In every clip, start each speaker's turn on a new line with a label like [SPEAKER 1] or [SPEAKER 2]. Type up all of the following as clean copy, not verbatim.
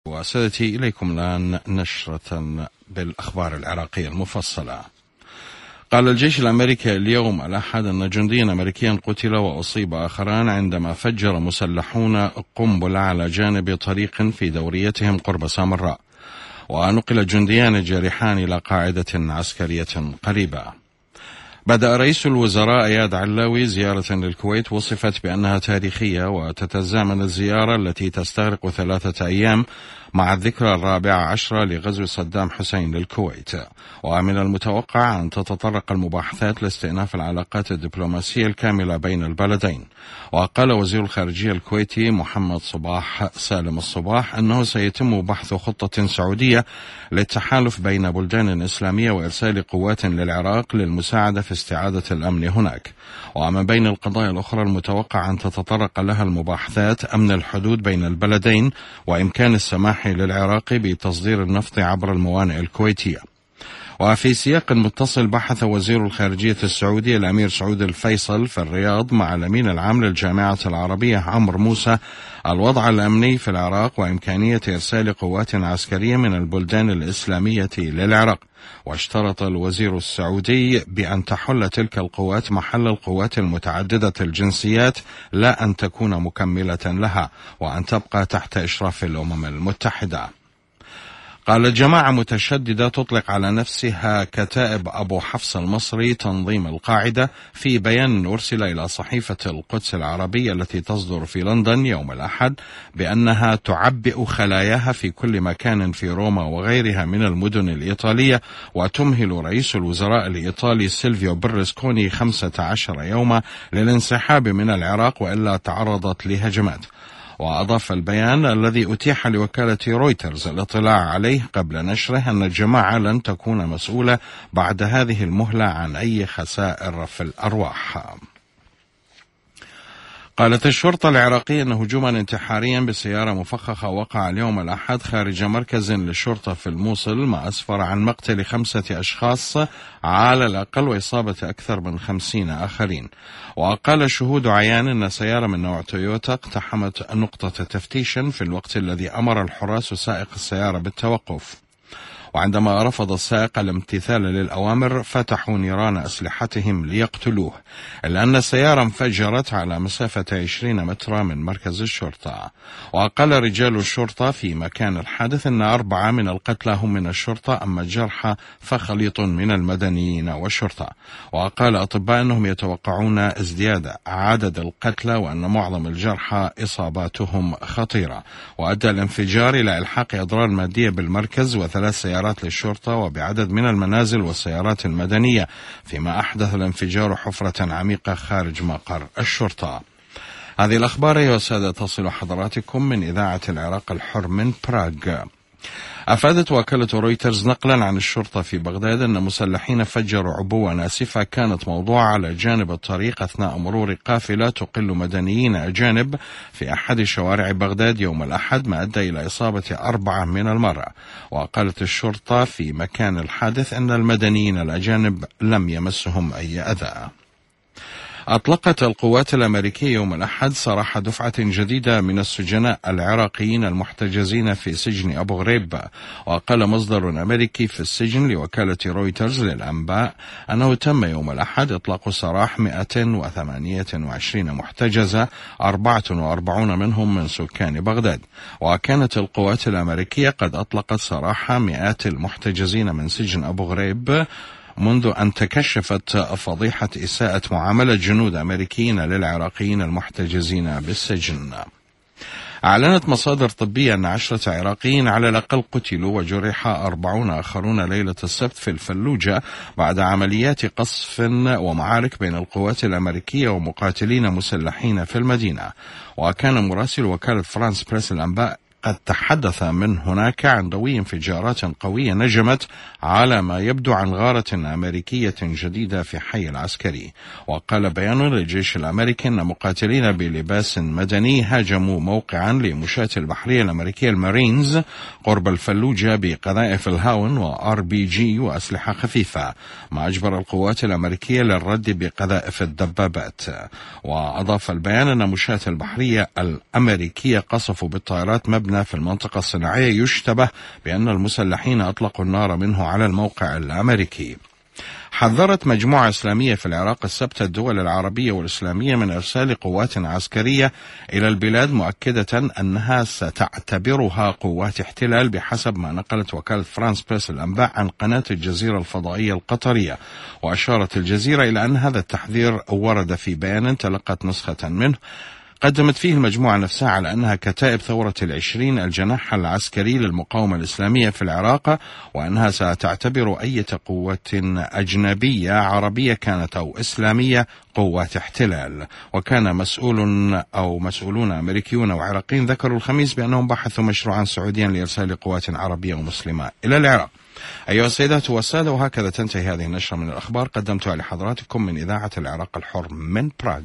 [SPEAKER 1] وسادتي إليكم الآن نشرة بالأخبار العراقية المفصلة. قال الجيش الأمريكي اليوم الأحد أن جنديا أمريكيا قتل وأصيب آخران عندما فجر مسلحون قنبلة على جانب طريق في دوريتهم قرب سامراء، ونقل جنديان جارحان إلى قاعدة عسكرية قريبة. بدأ رئيس الوزراء اياد علاوي زيارة للكويت وصفت بأنها تاريخية، وتتزامن الزيارة التي تستغرق 3 أيام مع الذكرى 14 لغزو صدام حسين للكويت. ومن المتوقع أن تتطرق المباحثات لاستئناف العلاقات الدبلوماسية الكاملة بين البلدين. وقال وزير الخارجية الكويتي محمد صباح سالم الصباح أنه سيتم بحث خطة سعودية للتحالف بين بلدان إسلامية وإرسال قوات للعراق للمساعدة في استعادة الأمن هناك. ومن بين القضايا الأخرى المتوقع أن تتطرق لها المباحثات أمن الحدود بين البلدين، وإمكان السماح للعراق بتصدير النفط عبر الموانئ الكويتية. وفي سياق متصل بحث وزير الخارجية السعودي الأمير سعود الفيصل في الرياض مع الأمين العام للجامعة العربية عمرو موسى الوضع الأمني في العراق وإمكانية إرسال قوات عسكرية من البلدان الإسلامية للعراق. واشترط الوزير السعودي بأن تحل تلك القوات محل القوات المتعددة الجنسيات، لا أن تكون مكملة لها، وأن تبقى تحت إشراف الأمم المتحدة. قال الجماعة متشددة تطلق على نفسها كتائب أبو حفص المصري تنظيم القاعدة في بيان أرسل إلى صحيفة القدس العربية التي تصدر في لندن يوم الأحد بأنها تعبئ خلاياها في كل مكان في روما وغيرها من المدن الإيطالية، وتمهل رئيس الوزراء الإيطالي سيلفيو برلسكوني 15 يوما للانسحاب من العراق وإلا تعرضت لهجمات. وأضاف البيان الذي أتيح لوكالة رويترز الاطلاع عليه قبل نشره أن الجماعة لن تكون مسؤولة بعد هذه المهلة عن أي خسائر في الأرواح. قالت الشرطة العراقية أن هجوما انتحاريا بسيارة مفخخة وقع اليوم الأحد خارج مركز للشرطة في الموصل، ما أسفر عن مقتل 5 أشخاص على الأقل وإصابة أكثر من 50 آخرين. وقال الشهود عيان أن سيارة من نوع تويوتا اقتحمت نقطة تفتيش في الوقت الذي أمر الحراس سائق السيارة بالتوقف، وعندما رفض السائق الامتثال للأوامر فتحوا نيران أسلحتهم ليقتلوه، إلا أن السيارة انفجرت على مسافة 20 مترا من مركز الشرطة. وقال رجال الشرطة في مكان الحادث أن 4 من القتلى هم من الشرطة، أما الجرحى فخليط من المدنيين والشرطة. وقال أطباء أنهم يتوقعون ازدياد عدد القتلى وأن معظم الجرحى إصاباتهم خطيرة. وأدى الانفجار إلى إلحاق أضرار مادية بالمركز و3 سيارات للشرطة وبعدد من المنازل والسيارات المدنية، فيما أحدث الانفجار حفرة عميقة خارج مقر الشرطة. هذه الأخبار أيها السادة تصل حضراتكم من إذاعة العراق الحر من براغ. أفادت وكالة رويترز نقلا عن الشرطة في بغداد أن مسلحين فجروا عبوة ناسفة كانت موضوعة على جانب الطريق أثناء مرور قافلة تقل مدنيين أجانب في أحد شوارع بغداد يوم الأحد، ما أدى إلى إصابة 4 من المرة. وقالت الشرطة في مكان الحادث أن المدنيين الأجانب لم يمسهم أي أذى. أطلقت القوات الأمريكية يوم الأحد سراح دفعة جديدة من السجناء العراقيين المحتجزين في سجن أبو غريب. وقال مصدر أمريكي في السجن لوكالة رويترز للأنباء أنه تم يوم الأحد إطلاق سراح 128 محتجزة، 44 منهم من سكان بغداد. وكانت القوات الأمريكية قد أطلقت سراح مئات المحتجزين من سجن أبو غريب منذ أن تكشفت فضيحة إساءة معاملة جنود أمريكيين للعراقيين المحتجزين بالسجن. أعلنت مصادر طبية أن 10 عراقيين على الأقل قتلوا وجرح 40 آخرون ليلة السبت في الفلوجة بعد عمليات قصف ومعارك بين القوات الأمريكية ومقاتلين مسلحين في المدينة. وكان مراسل وكالة فرانس بريس الأنباء قد تحدث من هناك عن ضوء انفجارات قوية نجمت على ما يبدو عن غارة أمريكية جديدة في حي العسكري. وقال بيان للجيش الأمريكي أن مقاتلين بلباس مدني هاجموا موقعا لمشاة البحرية الأمريكية المارينز قرب الفلوجة بقذائف الهاون وRPG وأسلحة خفيفة، ما أجبر القوات الأمريكية للرد بقذائف الدبابات. وأضاف البيان أن مشاة البحرية الأمريكية قصفوا بالطائرات مبنى مبنى في المنطقة الصناعية يشتبه بأن المسلحين أطلقوا النار منه على الموقع الأمريكي. حذرت مجموعة إسلامية في العراق السبت الدول العربية والإسلامية من إرسال قوات عسكرية إلى البلاد، مؤكدة أنها ستعتبرها قوات احتلال بحسب ما نقلت وكالة فرانس بريس الأنباء عن قناة الجزيرة الفضائية القطرية. وأشارت الجزيرة إلى أن هذا التحذير ورد في بيان تلقت نسخة منه قدمت فيه المجموعة نفسها على أنها كتائب ثورة العشرين الجناح العسكري للمقاومة الإسلامية في العراق، وأنها ستعتبر أي قوة أجنبية عربية كانت أو إسلامية قوات احتلال. وكان مسؤولون أمريكيون وعراقيين ذكروا الخميس بأنهم بحثوا مشروعا سعوديا لإرسال قوات عربية ومسلمة إلى العراق. أيها السيدات والسادة، وهكذا تنتهي هذه النشرة من الأخبار قدمتها لحضراتكم من إذاعة العراق الحر من براغ.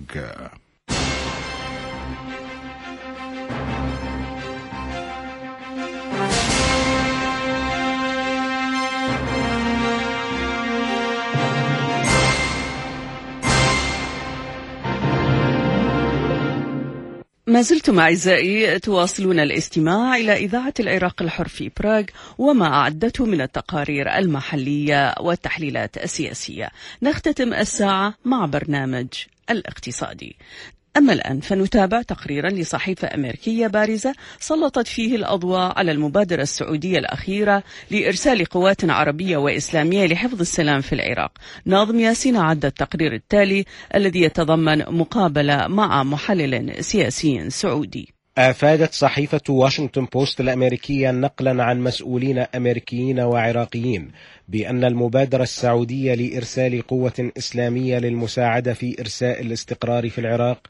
[SPEAKER 2] ما زلتم أعزائي تواصلون الاستماع إلى إذاعة العراق الحر في براغ وما أعدته من التقارير المحلية والتحليلات السياسية. نختتم الساعة مع برنامج الاقتصادي. أما الآن فنتابع تقريرا لصحيفة أمريكية بارزة سلطت فيه الأضواء على المبادرة السعودية الأخيرة لإرسال قوات عربية وإسلامية لحفظ السلام في العراق. ناظم ياسين عد التقرير التالي الذي يتضمن مقابلة مع محلل سياسي سعودي.
[SPEAKER 3] أفادت صحيفة واشنطن بوست الأمريكية نقلا عن مسؤولين أمريكيين وعراقيين بأن المبادرة السعودية لإرسال قوة إسلامية للمساعدة في إرساء الاستقرار في العراق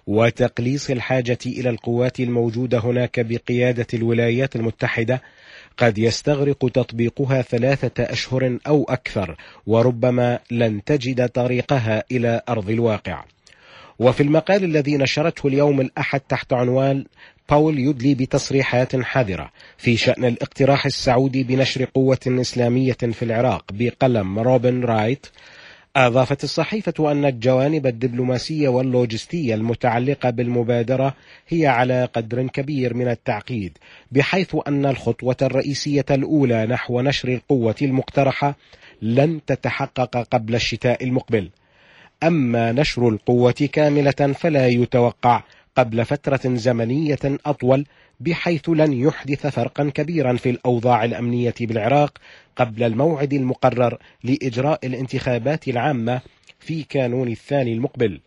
[SPEAKER 3] وتقليص الحاجة إلى القوات الموجودة هناك بقيادة الولايات المتحدة قد يستغرق تطبيقها 3 أشهر أو أكثر، وربما لن تجد طريقها إلى أرض الواقع. وفي المقال الذي نشرته اليوم الأحد تحت عنوان باول يدلي بتصريحات حذرة في شأن الاقتراح السعودي بنشر قوة إسلامية في العراق بقلم روبن رايت، أضافت الصحيفة أن الجوانب الدبلوماسية واللوجستية المتعلقة بالمبادرة هي على قدر كبير من التعقيد، بحيث أن الخطوة الرئيسية الأولى نحو نشر القوة المقترحة لن تتحقق قبل الشتاء المقبل. أما نشر القوة كاملة فلا يتوقع قبل فترة زمنية أطول، بحيث لن يحدث فرقا كبيرا في الأوضاع الأمنية بالعراق قبل الموعد المقرر لإجراء الانتخابات العامة في كانون الثاني المقبل.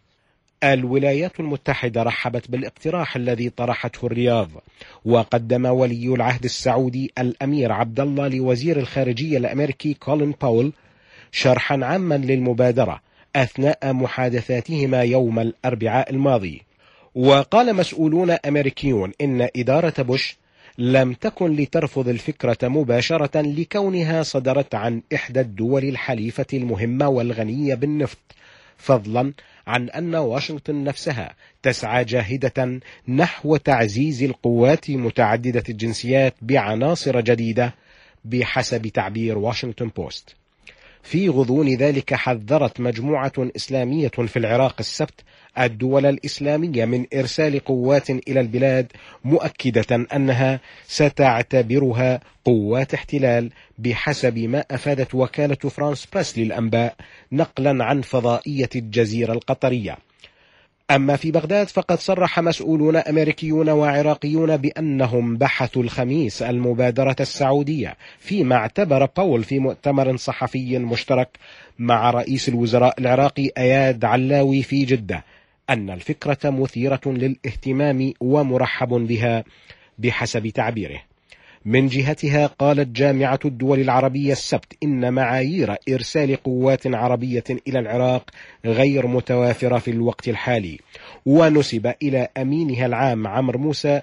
[SPEAKER 3] الولايات المتحدة رحبت بالاقتراح الذي طرحته الرياض، وقدم ولي العهد السعودي الأمير عبد الله لوزير الخارجية الأمريكي كولين باول شرحا عاما للمبادرة أثناء محادثاتهما يوم الأربعاء الماضي. وقال مسؤولون أمريكيون إن إدارة بوش لم تكن لترفض الفكرة مباشرة لكونها صدرت عن إحدى الدول الحليفة المهمة والغنية بالنفط، فضلا عن أن واشنطن نفسها تسعى جاهدة نحو تعزيز القوات متعددة الجنسيات بعناصر جديدة بحسب تعبير واشنطن بوست. في غضون ذلك حذرت مجموعة إسلامية في العراق السبت الدول الإسلامية من إرسال قوات إلى البلاد، مؤكدة أنها ستعتبرها قوات احتلال بحسب ما أفادت وكالة فرانس بريس للأنباء نقلا عن فضائية الجزيرة القطرية. أما في بغداد فقد صرح مسؤولون أمريكيون وعراقيون بأنهم بحثوا الخميس المبادرة السعودية، فيما اعتبر باول في مؤتمر صحفي مشترك مع رئيس الوزراء العراقي أياد علاوي في جدة أن الفكرة مثيرة للاهتمام ومرحب بها بحسب تعبيره. من جهتها قالت جامعة الدول العربية السبت إن معايير إرسال قوات عربية إلى العراق غير متوافرة في الوقت الحالي، ونسب إلى أمينها العام عمرو موسى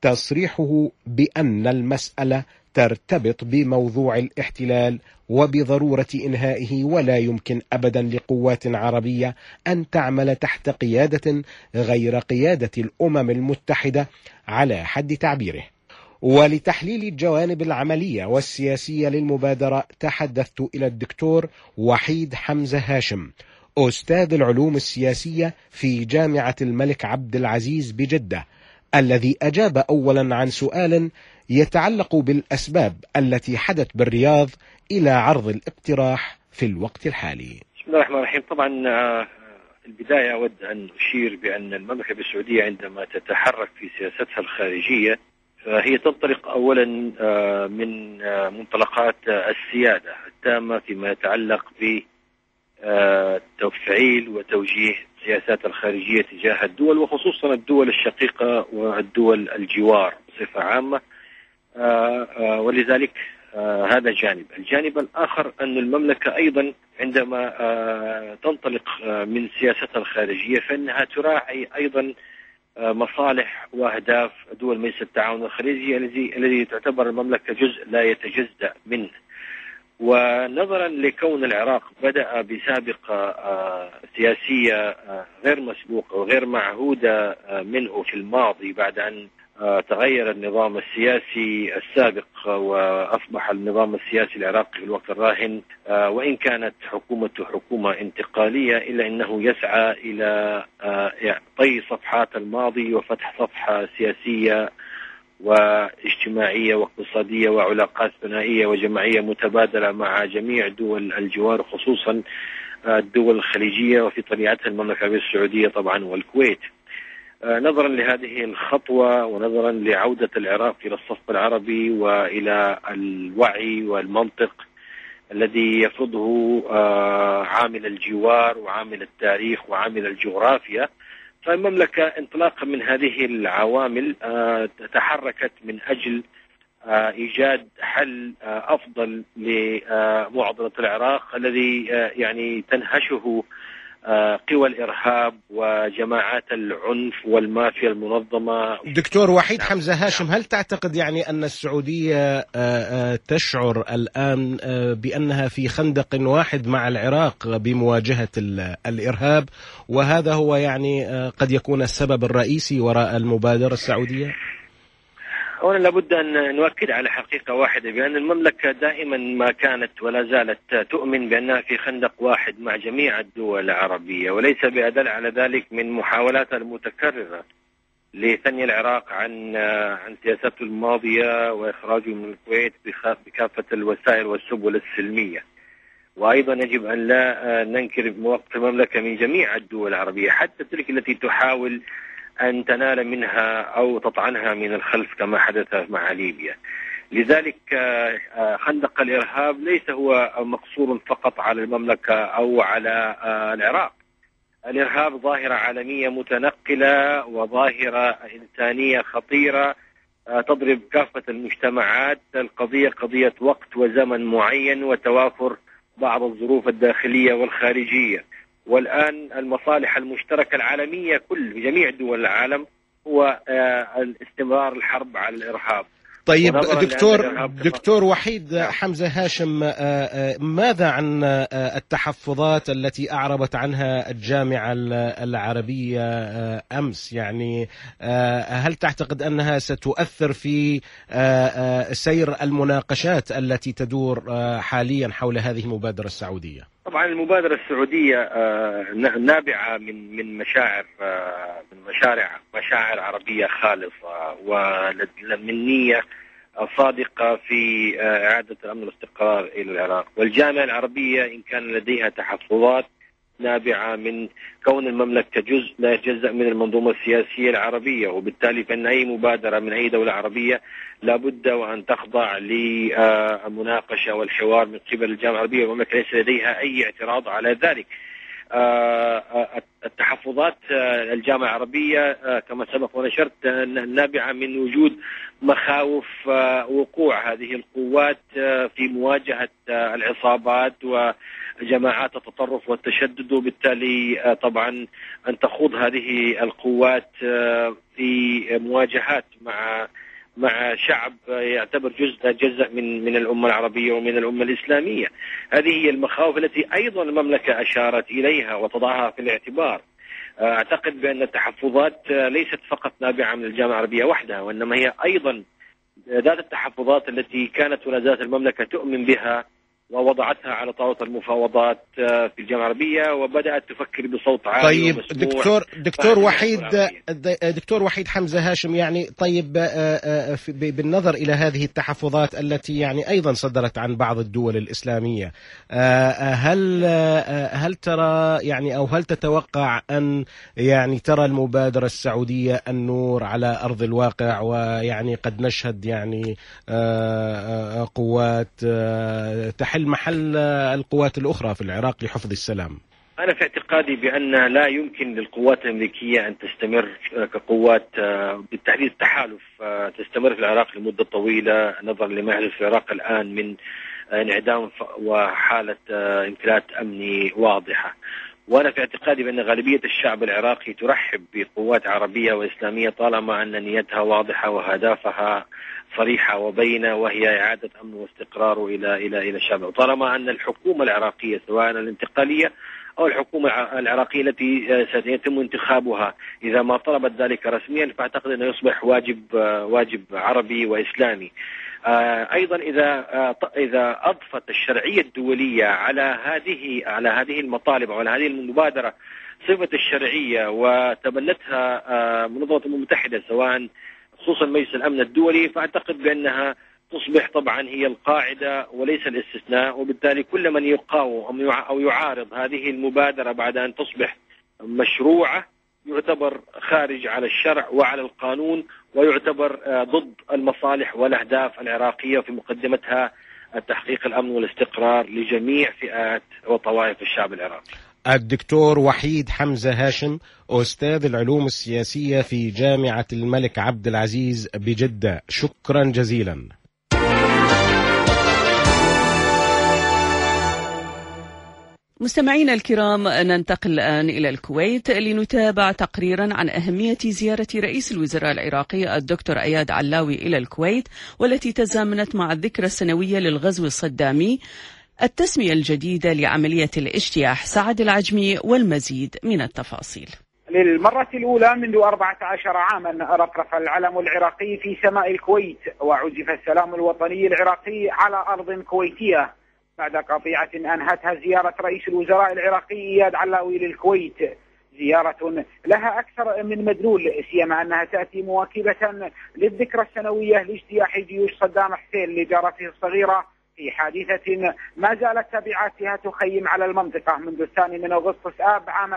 [SPEAKER 3] تصريحه بأن المسألة ترتبط بموضوع الاحتلال وبضرورة إنهائه، ولا يمكن أبدا لقوات عربية أن تعمل تحت قيادة غير قيادة الأمم المتحدة على حد تعبيره. ولتحليل الجوانب العملية والسياسية للمبادرة تحدثت إلى الدكتور وحيد حمزة هاشم، أستاذ العلوم السياسية في جامعة الملك عبد العزيز بجدة، الذي أجاب أولا عن سؤال يتعلق بالأسباب التي حدت بالرياض إلى عرض الاقتراح في الوقت الحالي.
[SPEAKER 4] بسم الله الرحمن الرحيم. طبعا في البداية أود أن أشير بأن المملكة السعودية عندما تتحرك في سياستها الخارجية فهي تنطلق أولا من منطلقات السيادة التامة فيما يتعلق بتفعيل وتوجيه سياسات الخارجية تجاه الدول، وخصوصا الدول الشقيقة والدول الجوار بصفة عامة. ولذلك هذا جانب. الجانب الآخر أن المملكة أيضا عندما تنطلق من سياستها الخارجية فإنها تراعي أيضا مصالح وأهداف دول مجلس التعاون الخليجي الذي تعتبر المملكة جزء لا يتجزأ منه. ونظرا لكون العراق بدأ بسابقة سياسية غير مسبوقة وغير معهودة منه في الماضي بعد أن تغير النظام السياسي السابق وأصبح النظام السياسي العراقي في الوقت الراهن وإن كانت حكومته حكومة انتقالية إلا أنه يسعى إلى طي صفحات الماضي وفتح صفحة سياسية واجتماعية واقتصادية وعلاقات ثنائية وجماعية متبادلة مع جميع دول الجوار خصوصا الدول الخليجية وفي طليعتها المملكة العربية السعودية طبعا والكويت. نظرا لهذه الخطوة ونظرا لعودة العراق إلى الصف العربي وإلى الوعي والمنطق الذي يفرضه عامل الجوار وعامل التاريخ وعامل الجغرافيا، فالمملكة انطلاقا من هذه العوامل تحركت من أجل إيجاد حل أفضل لمعضلة العراق الذي يعني تنهشه قوى الإرهاب وجماعات العنف والمافيا المنظمة.
[SPEAKER 3] دكتور وحيد حمزة هاشم، هل تعتقد يعني أن السعودية تشعر الآن بأنها في خندق واحد مع العراق بمواجهة الإرهاب، وهذا هو يعني قد يكون السبب الرئيسي وراء المبادرة السعودية؟
[SPEAKER 4] هنا لابد أن نؤكد على حقيقة واحدة بأن المملكة دائما ما كانت ولا زالت تؤمن بأنها في خندق واحد مع جميع الدول العربية، وليس بأدل على ذلك من محاولاتها المتكررة لثني العراق عن سياسته الماضية وإخراجه من الكويت بكافة الوسائل والسبل السلمية. وأيضا يجب أن لا ننكر مواقف المملكة من جميع الدول العربية حتى تلك التي تحاول أن تنال منها أو تطعنها من الخلف كما حدث مع ليبيا. لذلك خندق الإرهاب ليس هو مقصور فقط على المملكة أو على العراق. الإرهاب ظاهرة عالمية متنقلة وظاهرة إنسانية خطيرة تضرب كافة المجتمعات. القضية قضية وقت وزمن معين وتوافر بعض الظروف الداخلية والخارجية. والآن المصالح المشتركة العالمية في جميع دول العالم هو الاستمرار الحرب على الإرهاب.
[SPEAKER 3] طيب دكتور وحيد حمزة هاشم، ماذا عن التحفظات التي أعربت عنها الجامعة العربية أمس؟ يعني هل تعتقد أنها ستؤثر في سير المناقشات التي تدور حاليا حول هذه المبادرة السعودية؟
[SPEAKER 4] طبعا المبادرة السعودية نابعة من مشاعر عربية خالصة ومن نية صادقة في إعادة الأمن والاستقرار إلى العراق. والجامعة العربية إن كان لديها تحفظات نابعة من كون المملكة جزء لا يتجزأ من المنظومة السياسية العربية، وبالتالي فإن أي مبادرة من أي دولة عربية لابد وأن تخضع للمناقشة والحوار من قبل الجامعة العربية، والمملكة ليس لديها أي اعتراض على ذلك. التحفظات الجامعة العربية كما سبق ونشرت نابعة من وجود مخاوف وقوع هذه القوات في مواجهة العصابات وجماعات التطرف والتشدد، وبالتالي طبعا أن تخوض هذه القوات في مواجهات مع شعب يعتبر جزء من الأمة العربية ومن الأمة الإسلامية. هذه هي المخاوف التي أيضا المملكة أشارت إليها وتضعها في الاعتبار. أعتقد بأن التحفظات ليست فقط نابعة من الجامعة العربية وحدها، وإنما هي أيضا ذات التحفظات التي كانت ولا زالت المملكة تؤمن بها ووضعتها على طاولة المفاوضات في الجامعة العربية، وبدأت تفكر بصوت عالي.
[SPEAKER 3] طيب دكتور وحيد حمزة هاشم، يعني طيب بالنظر إلى هذه التحفظات التي يعني أيضا صدرت عن بعض الدول الإسلامية، هل ترى يعني أو هل تتوقع أن يعني ترى المبادرة السعودية النور على أرض الواقع، ويعني قد نشهد يعني قوات تحل محل القوات الأخرى في العراق لحفظ السلام؟
[SPEAKER 4] أنا في اعتقادي بأن لا يمكن للقوات الأمريكية أن تستمر كقوات بالتحديد التحالف تستمر في العراق لمدة طويلة، نظرا لما يحدث في العراق الآن من انعدام وحالة انفلات أمني واضحة. وأنا في اعتقادي بأن غالبية الشعب العراقي ترحب بقوات عربية وإسلامية طالما أن نيتها واضحة وأهدافها صريحة وبينة، وهي إعادة أمن واستقرار إلى الشعب. وطالما أن الحكومة العراقية سواء الانتقالية أو الحكومة العراقية التي سيتم انتخابها إذا ما طلبت ذلك رسميا، فأعتقد أنه يصبح واجب عربي وإسلامي. أيضا إذا أضفت الشرعية الدولية على هذه المطالب وعلى هذه المبادرة صفة الشرعية وتبنتها منظمة الأمم المتحدة سواء خصوصا مجلس الأمن الدولي، فأعتقد بأنها تصبح طبعا هي القاعدة وليس الاستثناء. وبالتالي كل من يقاوم أو يعارض هذه المبادرة بعد أن تصبح مشروعة يعتبر خارج على الشرع وعلى القانون، ويعتبر ضد المصالح والأهداف العراقية، وفي مقدمتها تحقيق الأمن والاستقرار لجميع فئات وطوائف الشعب العراقي.
[SPEAKER 3] الدكتور وحيد حمزة هاشم، أستاذ العلوم السياسية في جامعة الملك عبد العزيز بجدة، شكرا جزيلا.
[SPEAKER 2] مستمعينا الكرام، ننتقل الآن إلى الكويت لنتابع تقريرا عن أهمية زيارة رئيس الوزراء العراقي الدكتور أياد علاوي إلى الكويت، والتي تزامنت مع الذكرى السنوية للغزو الصدامي، التسمية الجديدة لعملية الاجتياح. سعد العجمي والمزيد من التفاصيل.
[SPEAKER 5] للمرة الأولى منذ 14 عاما رفرف العلم العراقي في سماء الكويت، وعزف السلام الوطني العراقي على أرض كويتية بعد قطيعة أنهتها زيارة رئيس الوزراء العراقي إياد علاوي للكويت، زيارة لها أكثر من مدلول، سيما أنها تأتي مواكبة للذكرى السنوية لاجتياح جيوش صدام حسين لجارته الصغيرة في حادثة ما زالت تبعاتها تخيم على المنطقة منذ 2 أغسطس آب عام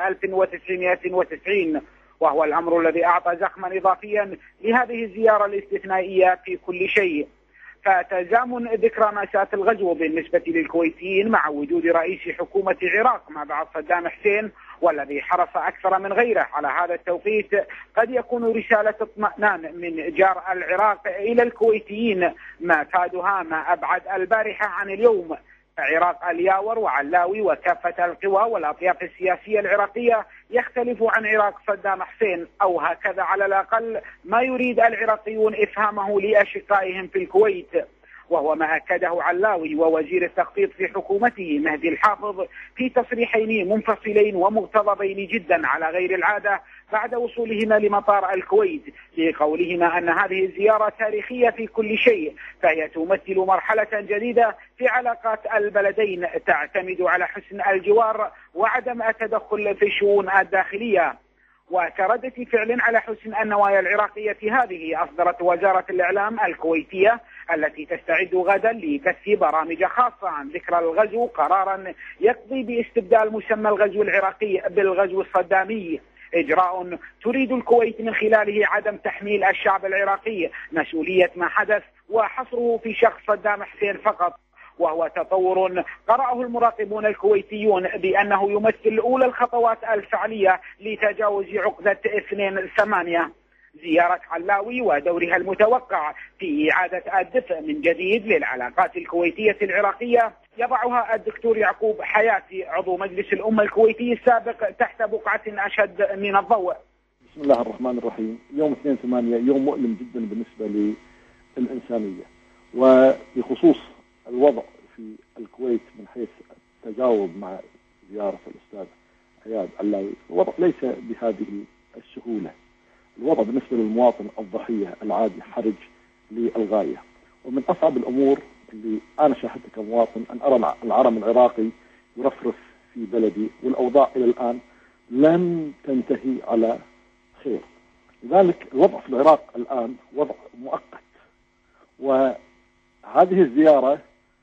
[SPEAKER 5] 1990، وهو الأمر الذي أعطى زخما إضافيا لهذه الزيارة الاستثنائية في كل شيء. فتزامن ذكرى مأساة الغزو بالنسبة للكويتيين مع وجود رئيس حكومة العراق ما بعد صدام حسين، والذي حرص أكثر من غيره على هذا التوقيت، قد يكون رسالة اطمئنان من جار العراق إلى الكويتيين ما كادها ما أبعد البارحة عن اليوم. عراق الياور وعلاوي وكافة القوى والأطياف السياسية العراقية يختلف عن عراق صدام حسين، أو هكذا على الأقل ما يريد العراقيون إفهامه لأشقائهم في الكويت، وهو ما أكده علاوي ووزير التخطيط في حكومته مهدي الحافظ في تصريحين منفصلين ومغتضبين جدا على غير العادة بعد وصولهما لمطار الكويت، لقولهما أن هذه الزيارة تاريخية في كل شيء، فهي تمثل مرحلة جديدة في علاقات البلدين تعتمد على حسن الجوار وعدم التدخل في الشؤون الداخلية. وكردة فعل على حسن النوايا العراقية هذه، أصدرت وزارة الإعلام الكويتية التي تستعد غدا لبث برامج خاصة عن ذكرى الغزو قرارا يقضي باستبدال مسمى الغزو العراقي بالغزو الصدامي، إجراء تريد الكويت من خلاله عدم تحميل الشعب العراقي مسؤولية ما حدث وحصره في شخص صدام حسين فقط، وهو تطور قرأه المراقبون الكويتيون بأنه يمثل أولى الخطوات الفعلية لتجاوز عقدة 2/8. زيارة علاوي ودورها المتوقع في إعادة الدفء من جديد للعلاقات الكويتية العراقية يضعها الدكتور يعقوب حياتي عضو مجلس الأمة الكويتي السابق تحت بقعة أشد من الضوء.
[SPEAKER 6] بسم الله الرحمن الرحيم. يوم 2/8 يوم مؤلم جدا بالنسبة للإنسانية، وبخصوص الوضع في الكويت من حيث التجاوب مع زيارة الأستاذ أياد علاوي، الوضع ليس بهذه السهولة. الوضع بالنسبة للمواطن الضحية العادي حرج للغاية، ومن أصعب الأمور اللي أنا شاهدته كمواطن، أن أرى العلم العراقي يرفرف في بلدي، والأوضاع إلى الآن لم تنتهي على خير. لذلك الوضع في العراق الآن وضع مؤقت، وهذه الزيارة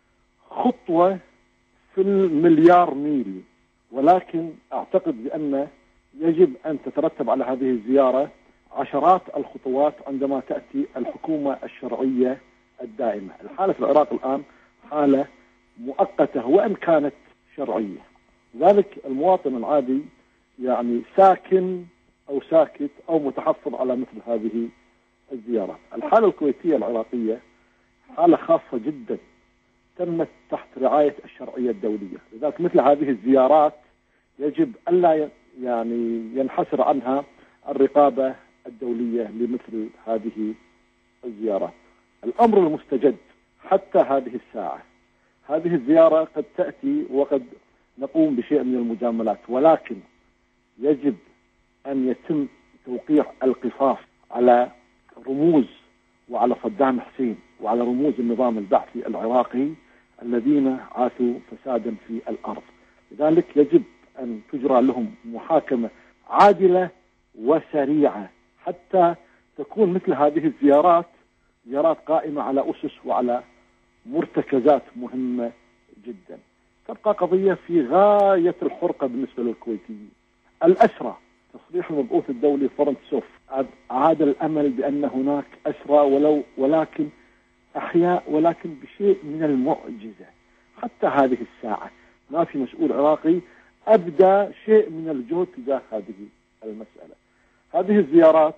[SPEAKER 6] خطوة في المليار ميل، ولكن أعتقد بأن يجب أن تترتب على هذه الزيارة عشرات الخطوات عندما تأتي الحكومة الشرعية الدائمة. الحالة في العراق الآن حالة مؤقتة وإن كانت شرعية، لذلك المواطن العادي يعني ساكن أو ساكت أو متحفظ على مثل هذه الزيارات. الحالة الكويتية العراقية حالة خاصة جدا تمت تحت رعاية الشرعية الدولية، لذلك مثل هذه الزيارات يجب ألا يعني ينحسر عنها الرقابة الدولية لمثل هذه الزيارات. الأمر المستجد حتى هذه الساعة، هذه الزيارة قد تأتي وقد نقوم بشيء من المجاملات، ولكن يجب أن يتم توقيع القصاص على رموز وعلى صدام حسين وعلى رموز النظام البعثي العراقي الذين عاثوا فسادا في الأرض. لذلك يجب أن تجرى لهم محاكمة عادلة وسريعة حتى تكون مثل هذه الزيارات زيارات قائمة على أسس وعلى مرتكزات مهمة جدا. تبقى قضية في غاية الحرقة بالنسبة للكويتيين. الأسرى، تصريح المبعوث الدولي فرنتسوف أعاد الأمل بأن هناك أسرى ولكن أحياء، ولكن بشيء من المعجزة. حتى هذه الساعة ما في مسؤول عراقي أبدى شيء من الجهد تجاه هذه المسألة. هذه الزيارات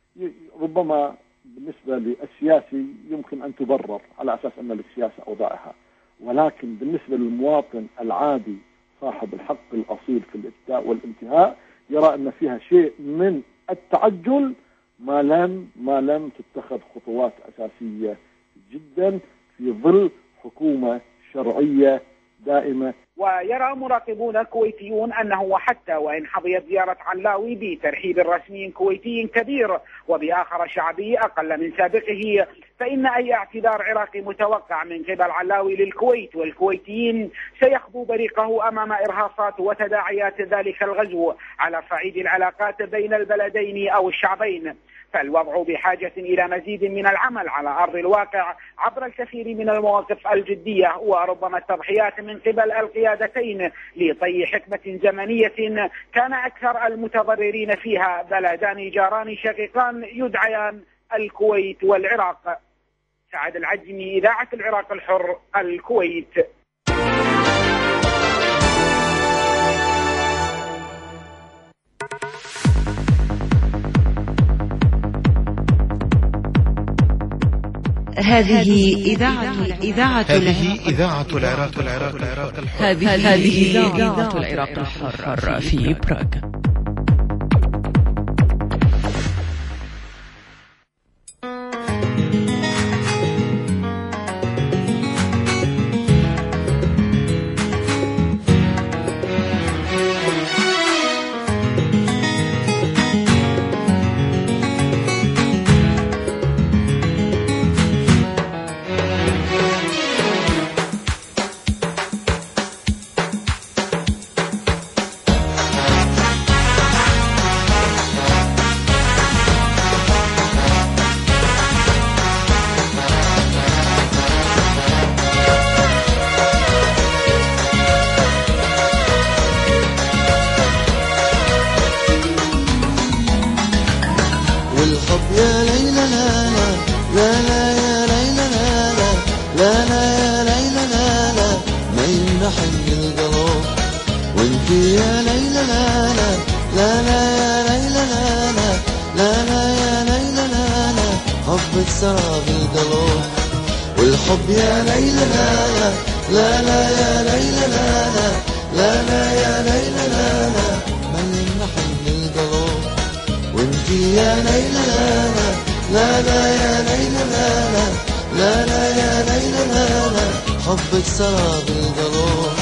[SPEAKER 6] ربما بالنسبة للسياسي يمكن أن تبرر على أساس أن للسياسة أوضاعها، ولكن بالنسبة للمواطن العادي صاحب الحق الأصيل في الإبداء والانتهاء يرى أن فيها شيء من التعجل ما لم تتخذ خطوات أساسية جدا في ظل حكومة شرعية دائمة.
[SPEAKER 5] ويرى مراقبون كويتيون أنه وحتى وإن حظيت زيارة علاوي بترحيب رسمي كويتي كبير وبآخر شعبي أقل من سابقه، فإن أي اعتذار عراقي متوقع من قبل علاوي للكويت والكويتيين سيخطو بريقه أمام إرهاصات وتداعيات ذلك الغزو على صعيد العلاقات بين البلدين أو الشعبين. فالوضع بحاجة إلى مزيد من العمل على أرض الواقع عبر الكثير من المواقف الجدية وربما التضحيات من قبل القيادتين لطي حكمة زمنية كان أكثر المتضررين فيها بلدان جاران شقيقان يدعيان الكويت والعراق. سعد العجمي، إذاعة العراق الحر، الكويت.
[SPEAKER 2] هذه إذاعة العراق الحر. هذه إذاعة العراق الحر في براغ.
[SPEAKER 7] حبك سراب القلوب.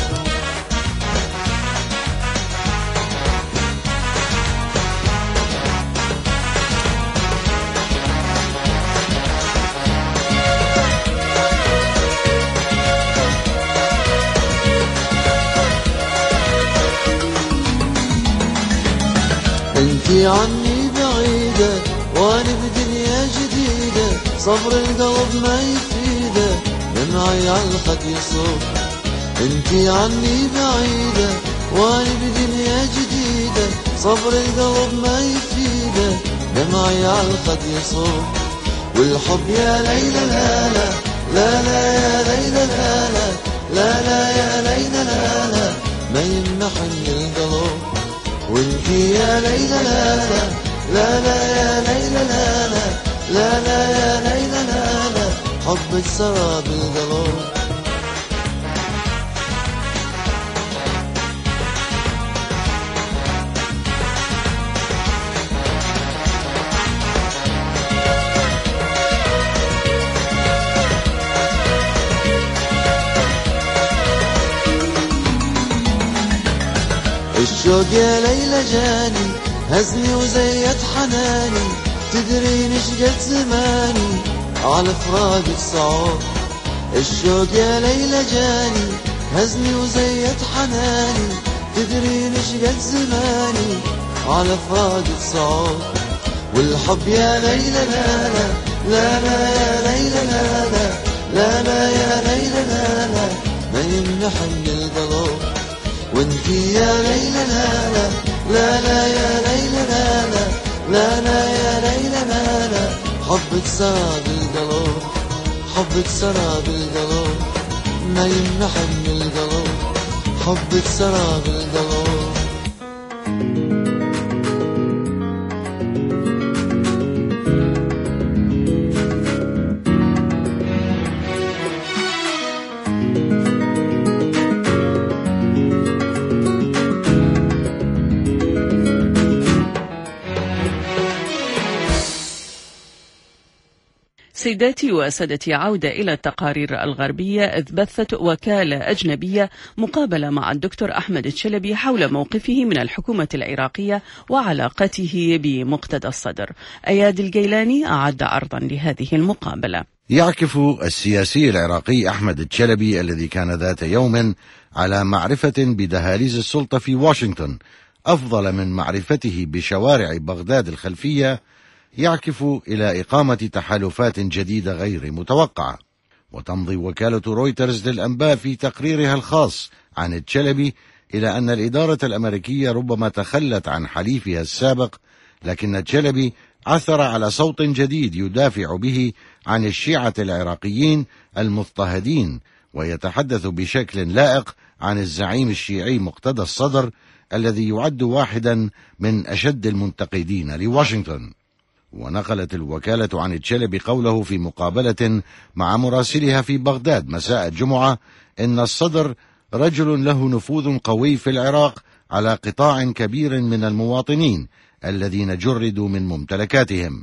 [SPEAKER 7] انتي عني بعيدة وانا بدنيا جديدة، صبر القلب ما يفيده دمعي عالخد يصب. انتي عني بعيدة وانا بدنيا جديدة، صبر القلب ما يفيده دمعي عالخد يصب. والحب يا ليلى لا لا لا لا يا ليلى لا لا لا لا يا ليلى لا لا ما يمنحني القلب. وانتي يا ليلى لا لا لا لا يا ليلى لا لا لا لا يا ليلى لا لا حبك سراب القلب. الشوق يا ليلى جاني هزني وزيت حناني، تدرين شقد زماني على فراقك صعود. الشوق يا ليلى جاني هزني وزيت حناني، تدرين شقد زماني على فراقك صعود. والحب يا ليلى لا لا لا لا يا ليلى لا لا لا لا يا ليلى لا لا ما يمنحني القلب. وانتي يا ليلى لا لا لا لا يا ليلى لا لا لا لا يا ليلى لا لا حبك سراب القلب. حبك سراب القلب ما يمنحني القلب. حبك سراب القلب.
[SPEAKER 2] سيداتي وسادتي، عودة إلى التقارير الغربية، إذ بثت وكالة أجنبية مقابلة مع الدكتور أحمد الشلبي حول موقفه من الحكومة العراقية وعلاقته بمقتدى الصدر. أياد الجيلاني أعد عرضا لهذه المقابلة.
[SPEAKER 8] يعكف السياسي العراقي أحمد الشلبي الذي كان ذات يوم على معرفة بدهاليز السلطة في واشنطن أفضل من معرفته بشوارع بغداد الخلفية، يعكف إلى إقامة تحالفات جديدة غير متوقعة. وتمضي وكالة رويترز للأنباء في تقريرها الخاص عن الشلبي إلى أن الإدارة الأمريكية ربما تخلت عن حليفها السابق، لكن الشلبي عثر على صوت جديد يدافع به عن الشيعة العراقيين المضطهدين، ويتحدث بشكل لائق عن الزعيم الشيعي مقتدى الصدر الذي يعد واحدا من أشد المنتقدين لواشنطن. ونقلت الوكالة عن الشلبي قوله في مقابلة مع مراسلها في بغداد مساء الجمعة إن الصدر رجل له نفوذ قوي في العراق على قطاع كبير من المواطنين الذين جردوا من ممتلكاتهم.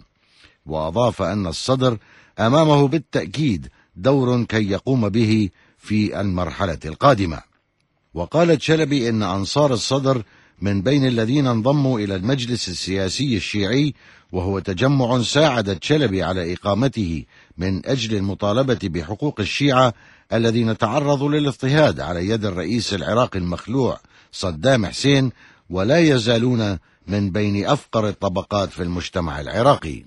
[SPEAKER 8] وأضاف أن الصدر أمامه بالتأكيد دور كي يقوم به في المرحلة القادمة. وقال الشلبي إن أنصار الصدر من بين الذين انضموا إلى المجلس السياسي الشيعي، وهو تجمع ساعد الشلبي على إقامته من أجل المطالبة بحقوق الشيعة الذين تعرضوا للاضطهاد على يد الرئيس العراقي المخلوع صدام حسين، ولا يزالون من بين أفقر الطبقات في المجتمع العراقي.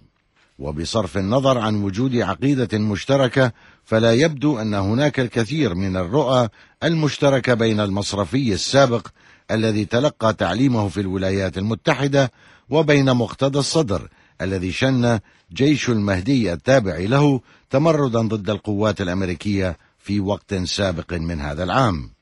[SPEAKER 8] وبصرف النظر عن وجود عقيدة مشتركة، فلا يبدو أن هناك الكثير من الرؤى المشتركة بين المصرفي السابق الذي تلقى تعليمه في الولايات المتحدة وبين مقتدى الصدر الذي شن جيش المهدي التابع له تمردا ضد القوات الأمريكية في وقت سابق من هذا العام.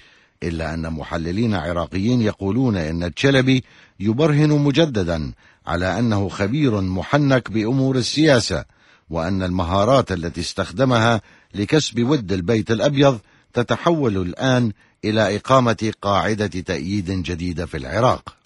[SPEAKER 8] إلا أن محللين عراقيين يقولون إن الشلبي يبرهن مجددا على أنه خبير محنك بأمور السياسة، وأن المهارات التي استخدمها لكسب ود البيت الأبيض تتحول الآن إلى إقامة قاعدة تأييد جديدة في العراق.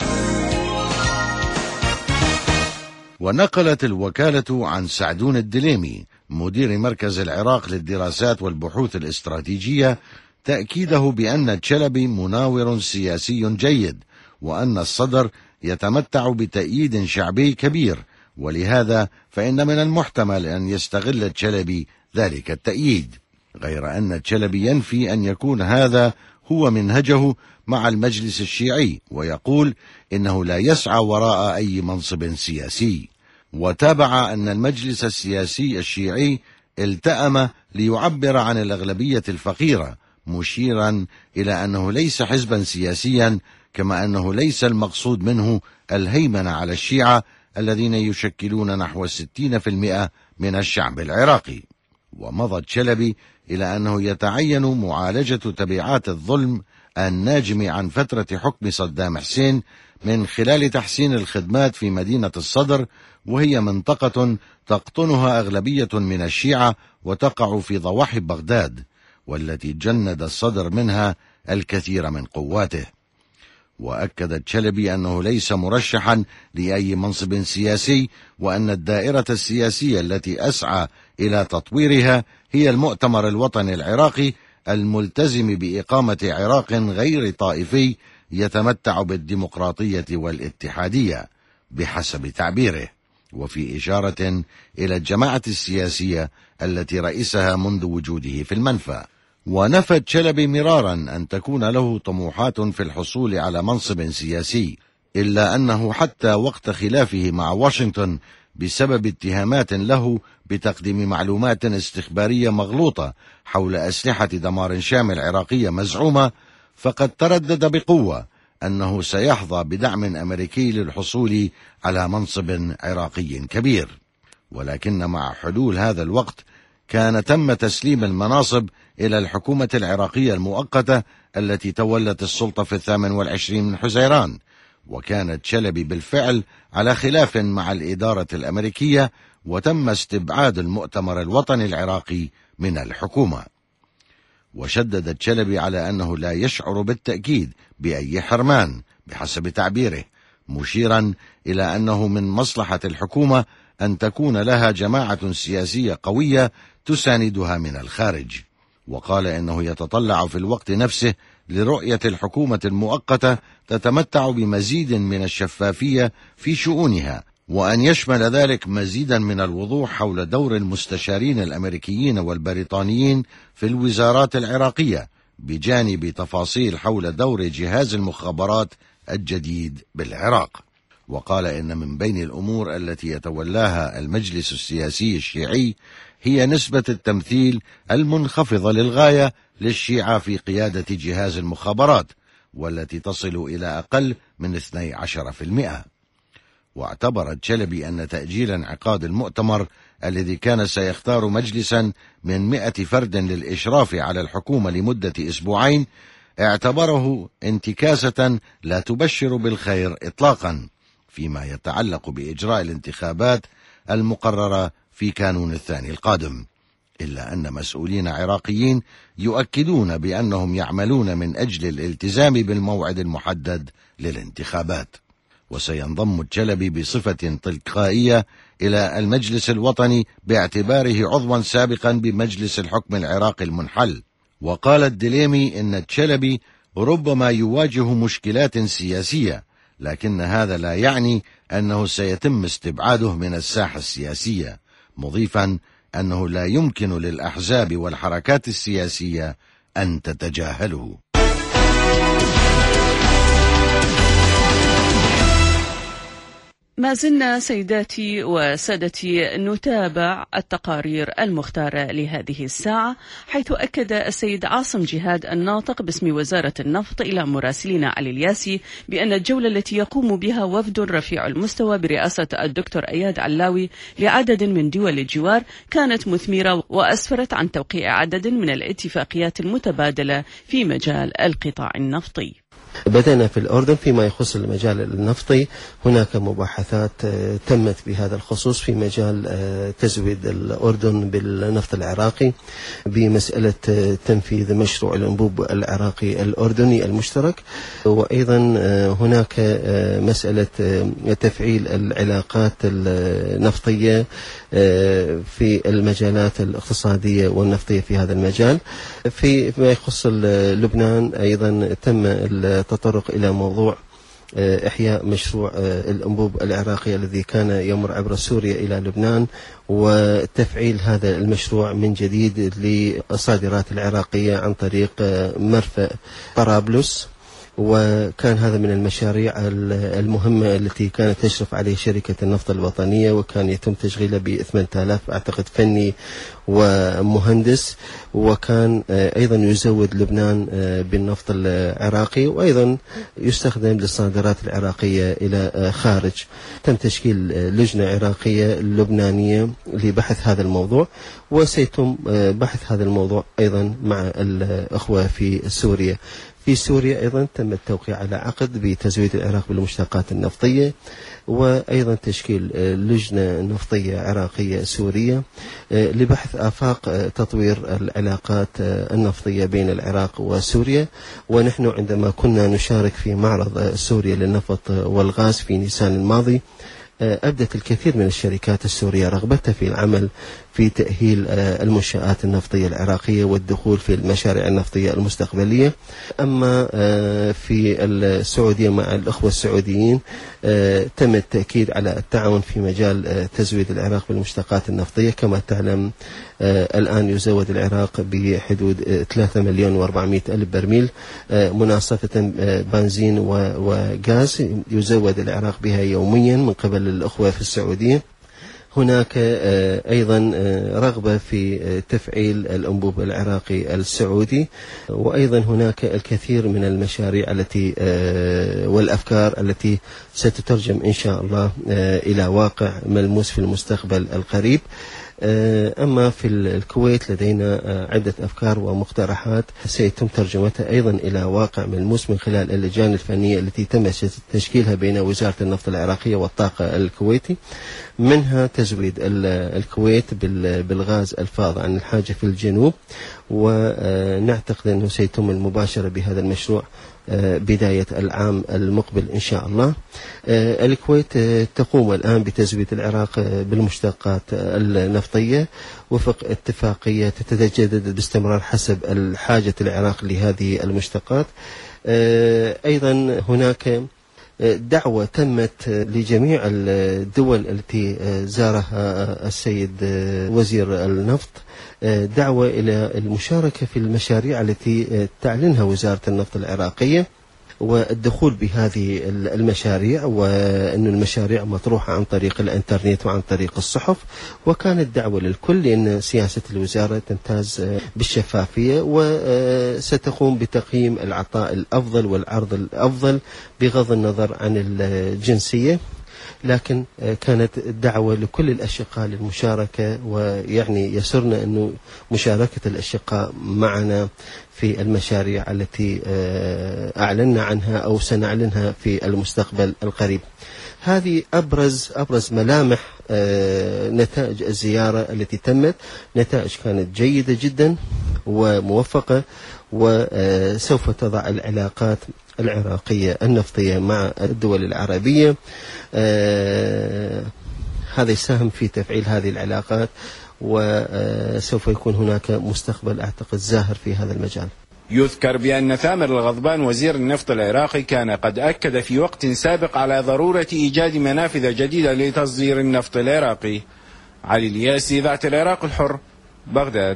[SPEAKER 8] ونقلت الوكالة عن سعدون الدليمي مدير مركز العراق للدراسات والبحوث الاستراتيجية تأكيده بأن الشلبي مناور سياسي جيد، وأن الصدر يتمتع بتأييد شعبي كبير، ولهذا فإن من المحتمل أن يستغل الشلبي ذلك التأييد. غير أن الشلبي ينفي أن يكون هذا هو منهجه مع المجلس الشيعي، ويقول إنه لا يسعى وراء أي منصب سياسي. وتابع أن المجلس السياسي الشيعي التأم ليعبر عن الأغلبية الفقيرة، مشيرا إلى أنه ليس حزبا سياسيا، كما أنه ليس المقصود منه الهيمنة على الشيعة الذين يشكلون نحو 60% من الشعب العراقي. ومضى تشلبي إلى أنه يتعين معالجة تبعات الظلم الناجم عن فترة حكم صدام حسين من خلال تحسين الخدمات في مدينة الصدر، وهي منطقة تقطنها أغلبية من الشيعة وتقع في ضواحي بغداد، والتي جند الصدر منها الكثير من قواته. وأكد تشلبي أنه ليس مرشحا لأي منصب سياسي، وأن الدائرة السياسية التي أسعى إلى تطويرها هي المؤتمر الوطني العراقي الملتزم بإقامة عراق غير طائفي يتمتع بالديمقراطية والاتحادية بحسب تعبيره، وفي إشارة إلى الجماعة السياسية التي رئيسها منذ وجوده في المنفى. ونفى تشلبي مرارا أن تكون له طموحات في الحصول على منصب سياسي، إلا أنه حتى وقت خلافه مع واشنطن بسبب اتهامات له بتقديم معلومات استخبارية مغلوطة حول أسلحة دمار شامل عراقية مزعومة، فقد تردد بقوة أنه سيحظى بدعم أمريكي للحصول على منصب عراقي كبير. ولكن مع حلول هذا الوقت كان تم تسليم المناصب إلى الحكومة العراقية المؤقتة التي تولت السلطة في 28 من حزيران، وكان تشلبي بالفعل على خلاف مع الإدارة الأمريكية، وتم استبعاد المؤتمر الوطني العراقي من الحكومة. وشدد تشلبي على أنه لا يشعر بالتأكيد بأي حرمان بحسب تعبيره، مشيرا إلى أنه من مصلحة الحكومة أن تكون لها جماعة سياسية قوية تساندها من الخارج. وقال إنه يتطلع في الوقت نفسه لرؤية الحكومة المؤقتة تتمتع بمزيد من الشفافية في شؤونها، وأن يشمل ذلك مزيدا من الوضوح حول دور المستشارين الأمريكيين والبريطانيين في الوزارات العراقية، بجانب تفاصيل حول دور جهاز المخابرات الجديد بالعراق. وقال إن من بين الأمور التي يتولاها المجلس السياسي الشيعي هي نسبة التمثيل المنخفضة للغاية للشيعة في قيادة جهاز المخابرات، والتي تصل إلى أقل من 12%. واعتبر تشلبي أن تأجيل انعقاد المؤتمر الذي كان سيختار مجلسا من 100 فرد للإشراف على الحكومة لمدة أسبوعين اعتبره انتكاسة لا تبشر بالخير إطلاقا فيما يتعلق بإجراء الانتخابات المقررة في كانون الثاني القادم، إلا أن مسؤولين عراقيين يؤكدون بأنهم يعملون من أجل الالتزام بالموعد المحدد للانتخابات. وسينضم تشلبي بصفة تلقائية إلى المجلس الوطني باعتباره عضوا سابقا بمجلس الحكم العراقي المنحل. وقال الدليمي إن تشلبي ربما يواجه مشكلات سياسية، لكن هذا لا يعني أنه سيتم استبعاده من الساحة السياسية، مضيفا أنه لا يمكن للأحزاب والحركات السياسية أن تتجاهله.
[SPEAKER 2] ما زلنا سيداتي وسادتي نتابع التقارير المختارة لهذه الساعة، حيث أكد السيد عاصم جهاد الناطق باسم وزارة النفط إلى مراسلنا علي الياسي بأن الجولة التي يقوم بها وفد رفيع المستوى برئاسة الدكتور أياد علاوي لعدد من دول الجوار كانت مثمرة، وأسفرت عن توقيع عدد من الاتفاقيات المتبادلة في مجال القطاع النفطي.
[SPEAKER 9] بدأنا في الأردن فيما يخص المجال النفطي، هناك مباحثات تمت بهذا الخصوص في مجال تزويد الأردن بالنفط العراقي بمسألة تنفيذ مشروع الأنبوب العراقي الأردني المشترك، وأيضا هناك مسألة تفعيل العلاقات النفطية في المجالات الاقتصادية والنفطية في هذا المجال. فيما يخص لبنان أيضا تم التطرق إلى موضوع إحياء مشروع الأنبوب العراقي الذي كان يمر عبر سوريا إلى لبنان، وتفعيل هذا المشروع من جديد للصادرات العراقية عن طريق مرفأ طرابلس. وكان هذا من المشاريع المهمة التي كانت تشرف عليه شركة النفط الوطنية، وكان يتم تشغيله ب8000 أعتقد فني ومهندس، وكان أيضا يزود لبنان بالنفط العراقي، وأيضا يستخدم للصادرات العراقية إلى خارج. تم تشكيل لجنة عراقية لبنانية لبحث هذا الموضوع، وسيتم بحث هذا الموضوع أيضا مع الأخوة في سوريا. في سوريا أيضا تم التوقيع على عقد بتزويد العراق بالمشتقات النفطية، وأيضا تشكيل لجنة نفطية عراقية سورية لبحث آفاق تطوير العلاقات النفطية بين العراق وسوريا. ونحن عندما كنا نشارك في معرض سوريا للنفط والغاز في نيسان الماضي، أبدت الكثير من الشركات السورية رغبتها في العمل في تأهيل المنشآت النفطية العراقية والدخول في المشاريع النفطية المستقبلية. أما في السعودية مع الأخوة السعوديين تم التأكيد على التعاون في مجال تزويد العراق بالمشتقات النفطية. كما تعلم الآن يزود العراق بحدود 3,400,000 برميل مناصفة بنزين وغاز، يزود العراق بها يوميا من قبل الأخوة في السعودية. هناك أيضا رغبة في تفعيل الأنبوب العراقي السعودي، وأيضا هناك الكثير من المشاريع التي والأفكار التي ستترجم إن شاء الله إلى واقع ملموس في المستقبل القريب. أما في الكويت لدينا عدة أفكار ومقترحات سيتم ترجمتها أيضا إلى واقع ملموس من خلال اللجان الفنية التي تم تشكيلها بين وزارة النفط العراقية والطاقة الكويتي، منها تزويد الكويت بالغاز الفاض عن الحاجة في الجنوب، ونعتقد أنه سيتم المباشرة بهذا المشروع بداية العام المقبل إن شاء الله. الكويت تقوم الآن بتزويد العراق بالمشتقات النفطية وفق اتفاقية تتجدد باستمرار حسب الحاجة العراق لهذه المشتقات. أيضا هناك دعوة تمت لجميع الدول التي زارها السيد وزير النفط، دعوة إلى المشاركة في المشاريع التي تعلنها وزارة النفط العراقية والدخول بهذه المشاريع، وأن المشاريع مطروحة عن طريق الإنترنت وعن طريق الصحف. وكانت دعوة للكل لأن سياسة الوزارة تمتاز بالشفافية، وستقوم بتقييم العطاء الأفضل والعرض الأفضل بغض النظر عن الجنسية. لكن كانت دعوة لكل الأشقاء للمشاركة، ويعني يسرنا أنه مشاركة الأشقاء معنا في المشاريع التي أعلنا عنها أو سنعلنها في المستقبل القريب. هذه أبرز ملامح نتائج الزيارة التي تمت. نتائج كانت جيدة جدا وموفقة، وسوف تضع العلاقات العراقية النفطية مع الدول العربية هذا يساهم في تفعيل هذه العلاقات، وسوف يكون هناك مستقبل أعتقد زاهر في هذا المجال.
[SPEAKER 10] يذكر بأن ثامر الغضبان وزير النفط العراقي كان قد أكد في وقت سابق على ضرورة إيجاد منافذ جديدة لتصدير النفط العراقي. علي الياسي، إذاعة العراق الحر، بغداد.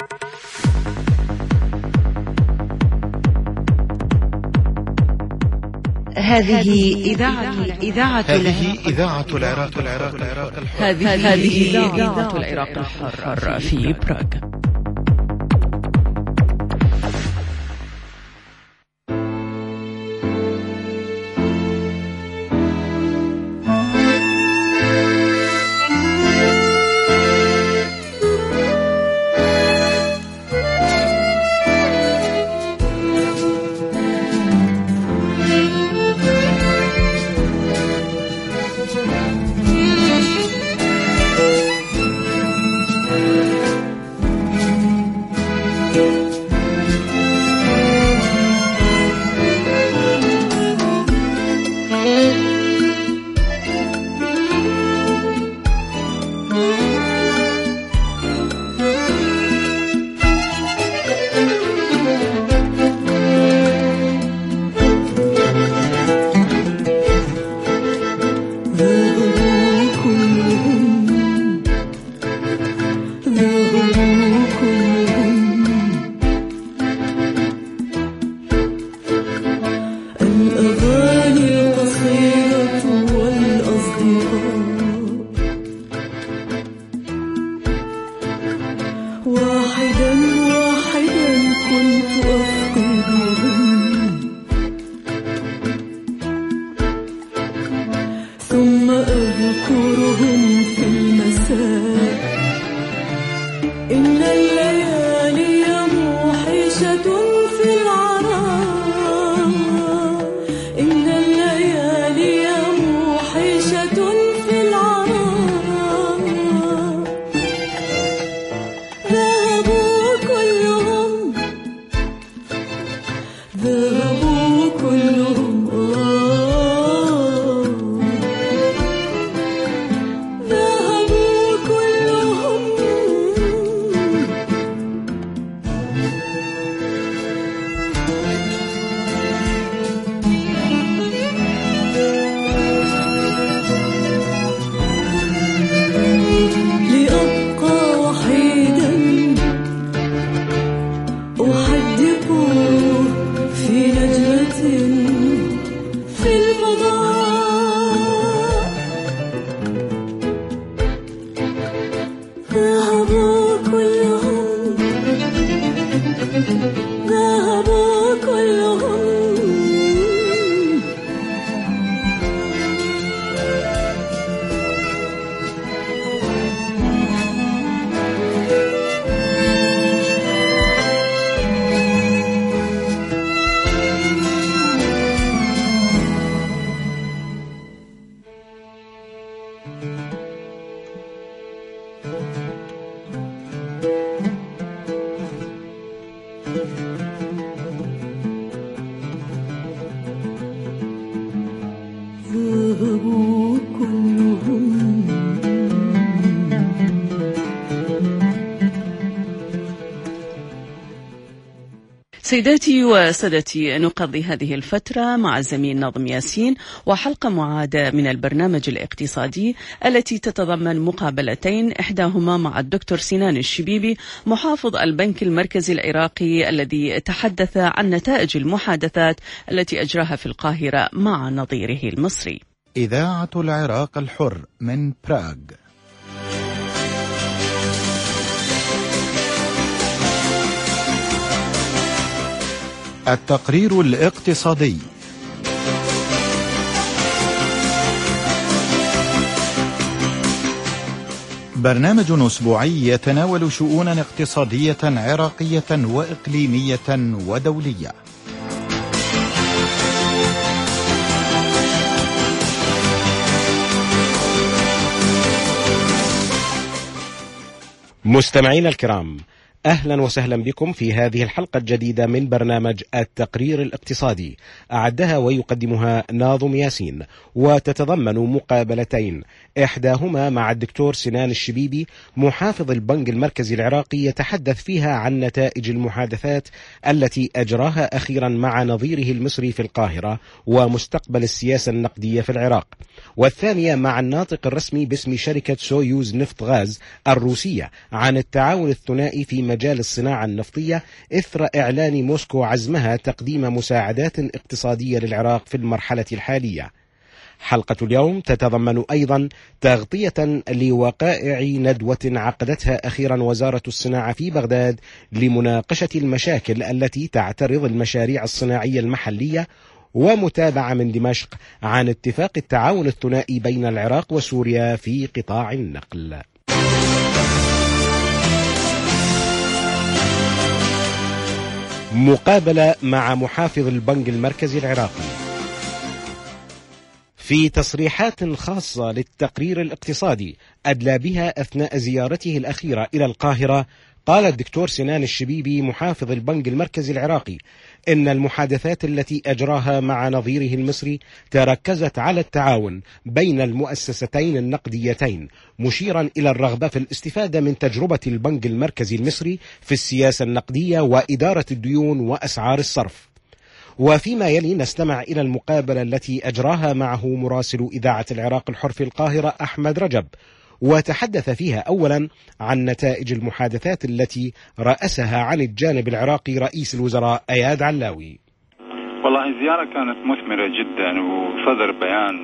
[SPEAKER 2] هذه إذاعة
[SPEAKER 11] العراق الحر.
[SPEAKER 2] هذه إذاعة العراق الحر في براغ.
[SPEAKER 12] ذهبوا كلهم
[SPEAKER 2] سيداتي وسادتي، نقضي هذه الفترة مع الزميل ناظم ياسين وحلقة معادة من البرنامج الاقتصادي التي تتضمن مقابلتين، إحداهما مع الدكتور سنان الشبيبي محافظ البنك المركزي العراقي الذي تحدث عن نتائج المحادثات التي أجراها في القاهرة مع نظيره المصري.
[SPEAKER 11] إذاعة العراق الحر من براغ. التقرير الاقتصادي. برنامج أسبوعي يتناول شؤونا اقتصادية عراقية وإقليمية ودولية.
[SPEAKER 3] مستمعينا الكرام، أهلا وسهلا بكم في هذه الحلقة الجديدة من برنامج التقرير الاقتصادي، أعدها ويقدمها ناظم ياسين، وتتضمن مقابلتين، إحداهما مع الدكتور سنان الشبيبي محافظ البنك المركزي العراقي يتحدث فيها عن نتائج المحادثات التي أجراها أخيرا مع نظيره المصري في القاهرة ومستقبل السياسة النقدية في العراق، والثانية مع الناطق الرسمي باسم شركة سويوز نفط غاز الروسية عن التعاون الثنائي في مجال الصناعة النفطية إثر إعلان موسكو عزمها تقديم مساعدات اقتصادية للعراق في المرحلة الحالية. حلقة اليوم تتضمن أيضا تغطية لوقائع ندوة عقدتها أخيرا وزارة الصناعة في بغداد لمناقشة المشاكل التي تعترض المشاريع الصناعية المحلية، ومتابعة من دمشق عن اتفاق التعاون الثنائي بين العراق وسوريا في قطاع النقل. مقابلة مع محافظ البنك المركزي العراقي. في تصريحات خاصة للتقرير الاقتصادي أدلى بها أثناء زيارته الأخيرة إلى القاهرة، قال الدكتور سنان الشبيبي محافظ البنك المركزي العراقي إن المحادثات التي أجراها مع نظيره المصري تركزت على التعاون بين المؤسستين النقديتين، مشيرا إلى الرغبة في الاستفادة من تجربة البنك المركزي المصري في السياسة النقدية وإدارة الديون وأسعار الصرف. وفيما يلي نستمع إلى المقابلة التي أجراها معه مراسل إذاعة العراق الحر في القاهرة أحمد رجب، وتحدث فيها أولا عن نتائج المحادثات التي رأسها عن الجانب العراقي رئيس الوزراء اياد علاوي.
[SPEAKER 13] والله الزيارة كانت مثمرة جدا، وصدر بيان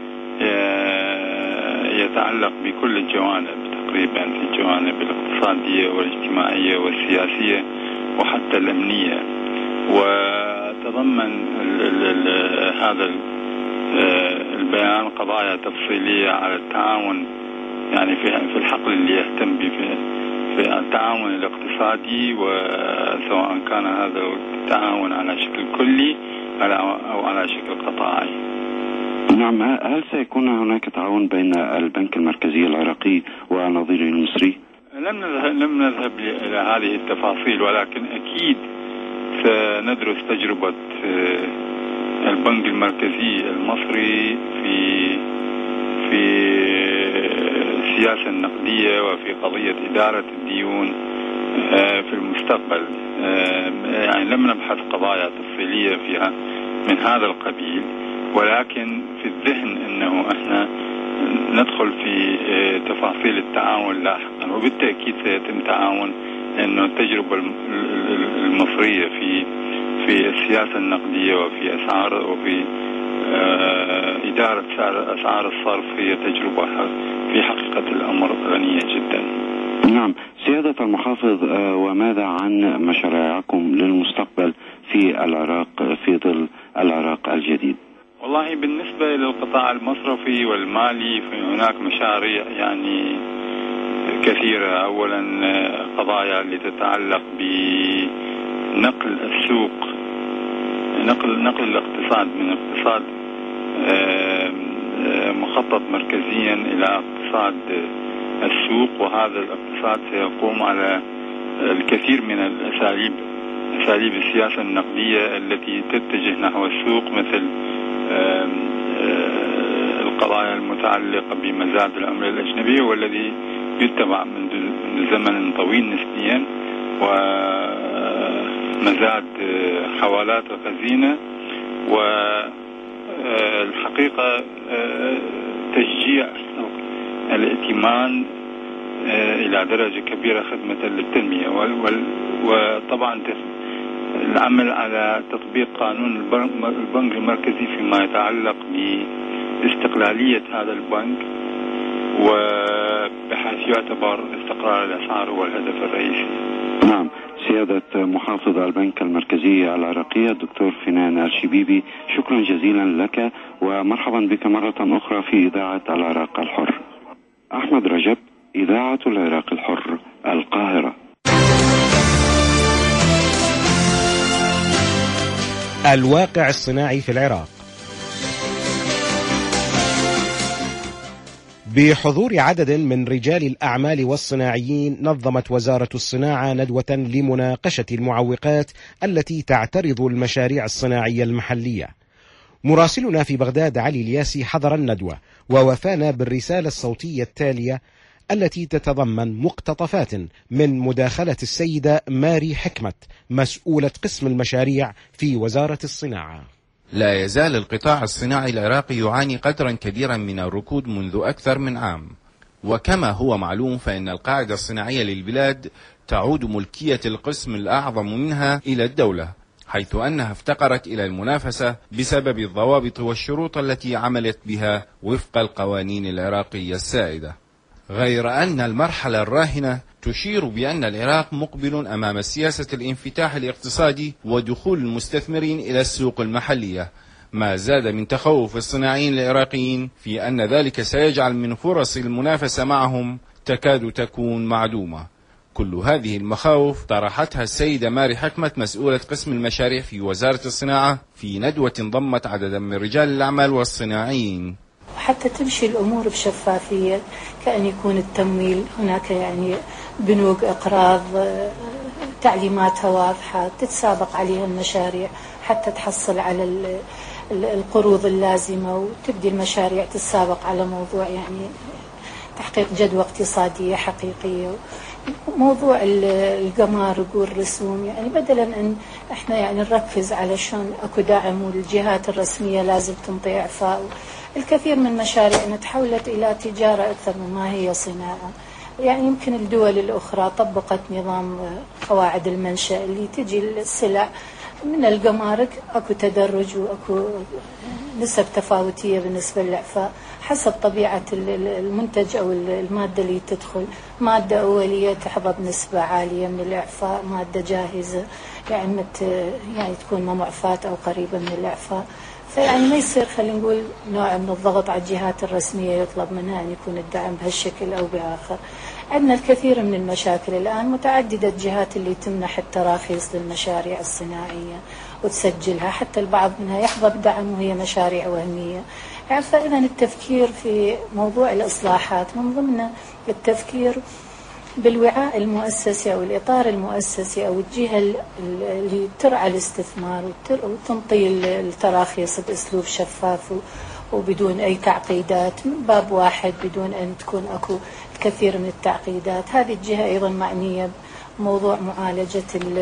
[SPEAKER 13] يتعلق بكل الجوانب تقريبا، في الجوانب الاقتصادية والاجتماعية والسياسية وحتى الأمنية، وتضمن هذا البيان قضايا تفصيلية على التعاون، يعني في الحقل اللي يهتم في التعاون الاقتصادي، وسواء كان هذا التعاون على شكل كلي أو على شكل قطاعي.
[SPEAKER 14] نعم، هل سيكون هناك تعاون بين البنك المركزي العراقي ونظيره المصري؟
[SPEAKER 13] لم نذهب إلى هذه التفاصيل، ولكن أكيد سندرس تجربة البنك المركزي المصري في السياسة النقدية وفي قضية إدارة الديون في المستقبل. يعني لم نبحث قضايا تفصيلية فيها من هذا القبيل، ولكن في الذهن أنه احنا ندخل في تفاصيل التعاون لاحقا، وبالتأكيد سيتم تعاون، لأنه التجربة المصرية في السياسة النقدية وفي إدارة أسعار الصرف هي تجربة في حقيقة الأمر غنية جدا.
[SPEAKER 14] نعم سيادة المحافظ، وماذا عن مشاريعكم في العراق في ظل العراق الجديد؟
[SPEAKER 13] والله بالنسبة للقطاع المصرفي والمالي هناك مشاريع يعني كثيرة. أولا قضايا اللي تتعلق بنقل السوق، نقل الاقتصاد من اقتصاد مخطط مركزيا إلى اقتصاد السوق، وهذا الاقتصاد سيقوم على الكثير من أساليب السياسة النقدية التي تتجه نحو السوق، مثل القضايا المتعلقة بمزاد العملة الأجنبية والذي يتبع منذ زمن طويل نسبيا، ومزاد حوالات الخزينة، والحقيقة تشجيع الائتمان إلى درجة كبيرة خدمة للتنمية، وطبعا العمل على تطبيق قانون البنك المركزي فيما يتعلق باستقلالية هذا البنك، وبحيث يعتبر استقرار الأسعار هو الهدف الرئيسي.
[SPEAKER 14] نعم، سيادة محافظ البنك المركزي العراقية الدكتور فنان الشبيبي، شكرا جزيلا لك ومرحبا بك مرة أخرى في إذاعة العراق الحر. أحمد رجب، إذاعة العراق الحر، القاهرة.
[SPEAKER 3] الواقع الصناعي في العراق. بحضور عدد من رجال الأعمال والصناعيين، نظمت وزارة الصناعة ندوة لمناقشة المعوقات التي تعترض المشاريع الصناعية المحلية. مراسلنا في بغداد علي الياسي حضر الندوة ووفانا بالرسالة الصوتية التالية التي تتضمن مقتطفات من مداخلة السيدة ماري حكمت مسؤولة قسم المشاريع في وزارة الصناعة.
[SPEAKER 15] لا يزال القطاع الصناعي العراقي يعاني قدرا كبيرا من الركود منذ أكثر من عام، وكما هو معلوم فإن القاعدة الصناعية للبلاد تعود ملكية القسم الأعظم منها إلى الدولة، حيث أنها افتقرت إلى المنافسة بسبب الضوابط والشروط التي عملت بها وفق القوانين العراقية السائدة. غير أن المرحلة الراهنة تشير بأن العراق مقبل أمام سياسة الانفتاح الاقتصادي ودخول المستثمرين إلى السوق المحلية، ما زاد من تخوف الصناعيين العراقيين في أن ذلك سيجعل من فرص المنافسة معهم تكاد تكون معدومة. كل هذه المخاوف طرحتها السيدة ماري حكمت مسؤولة قسم المشاريع في وزارة الصناعة في ندوة ضمت عددا من رجال الأعمال والصناعيين.
[SPEAKER 16] حتى تمشي الأمور بشفافية، كأن يكون التمويل هناك يعني بنوك إقراض تعليماتها واضحة تتسابق عليها المشاريع حتى تحصل على القروض اللازمة، وتبدي المشاريع تتسابق على موضوع يعني تحقيق جدوى اقتصادية حقيقية. موضوع القمارق والرسوم يعني بدلا ان احنا يعني نركز على شلون اكو دعم والجهات الرسمية لازم تنطي اعفاء، الكثير من مشاريعنا تحولت الى تجارة اكثر مما هي صناعة. يعني يمكن الدول الاخرى طبقت نظام قواعد المنشأ اللي تجي السلع من القمارق اكو تدرج واكو نسب تفاوتية بالنسبة للإعفاء حسب طبيعة المنتج أو المادة اللي تدخل. مادة أولية تحظى بنسبة عالية من الإعفاء، مادة جاهزة يعني تكون معفاة أو قريبة من الإعفاء. فيعني ما يصير خلينا نقول نوع من الضغط على الجهات الرسمية يطلب منها أن يكون الدعم بهالشكل أو بآخر. عندنا الكثير من المشاكل الآن، متعددة الجهات اللي تمنح التراخيص للمشاريع الصناعية وتسجلها، حتى البعض منها يحظى بدعم وهي مشاريع وهمية. يعني فإذا التفكير في موضوع الإصلاحات من ضمن التفكير بالوعاء المؤسسي أو الإطار المؤسسي أو الجهة اللي ترعى الاستثمار وتنطي التراخيص بأسلوب شفاف وبدون أي تعقيدات من باب واحد بدون أن تكون أكو الكثير من التعقيدات. هذه الجهة أيضا معنية بموضوع معالجة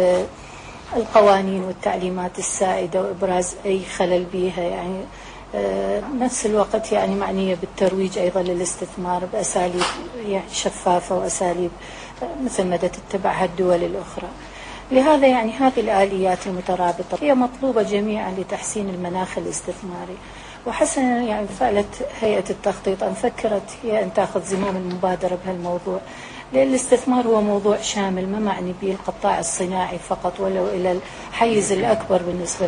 [SPEAKER 16] القوانين والتعليمات السائدة وإبراز أي خلل بها. يعني نفس الوقت يعني معنية بالترويج أيضا للاستثمار بأساليب يعني شفافة وأساليب مثل ما تتبعها الدول الأخرى. لهذا يعني هذه الآليات المترابطة هي مطلوبة جميعا لتحسين المناخ الاستثماري. وحسنا يعني فعلت هيئة التخطيط أن فكرت هي أن تأخذ زمام المبادرة بهالموضوع، لأن الاستثمار هو موضوع شامل ما معني به القطاع الصناعي فقط ولو إلى الحيز الأكبر بالنسبة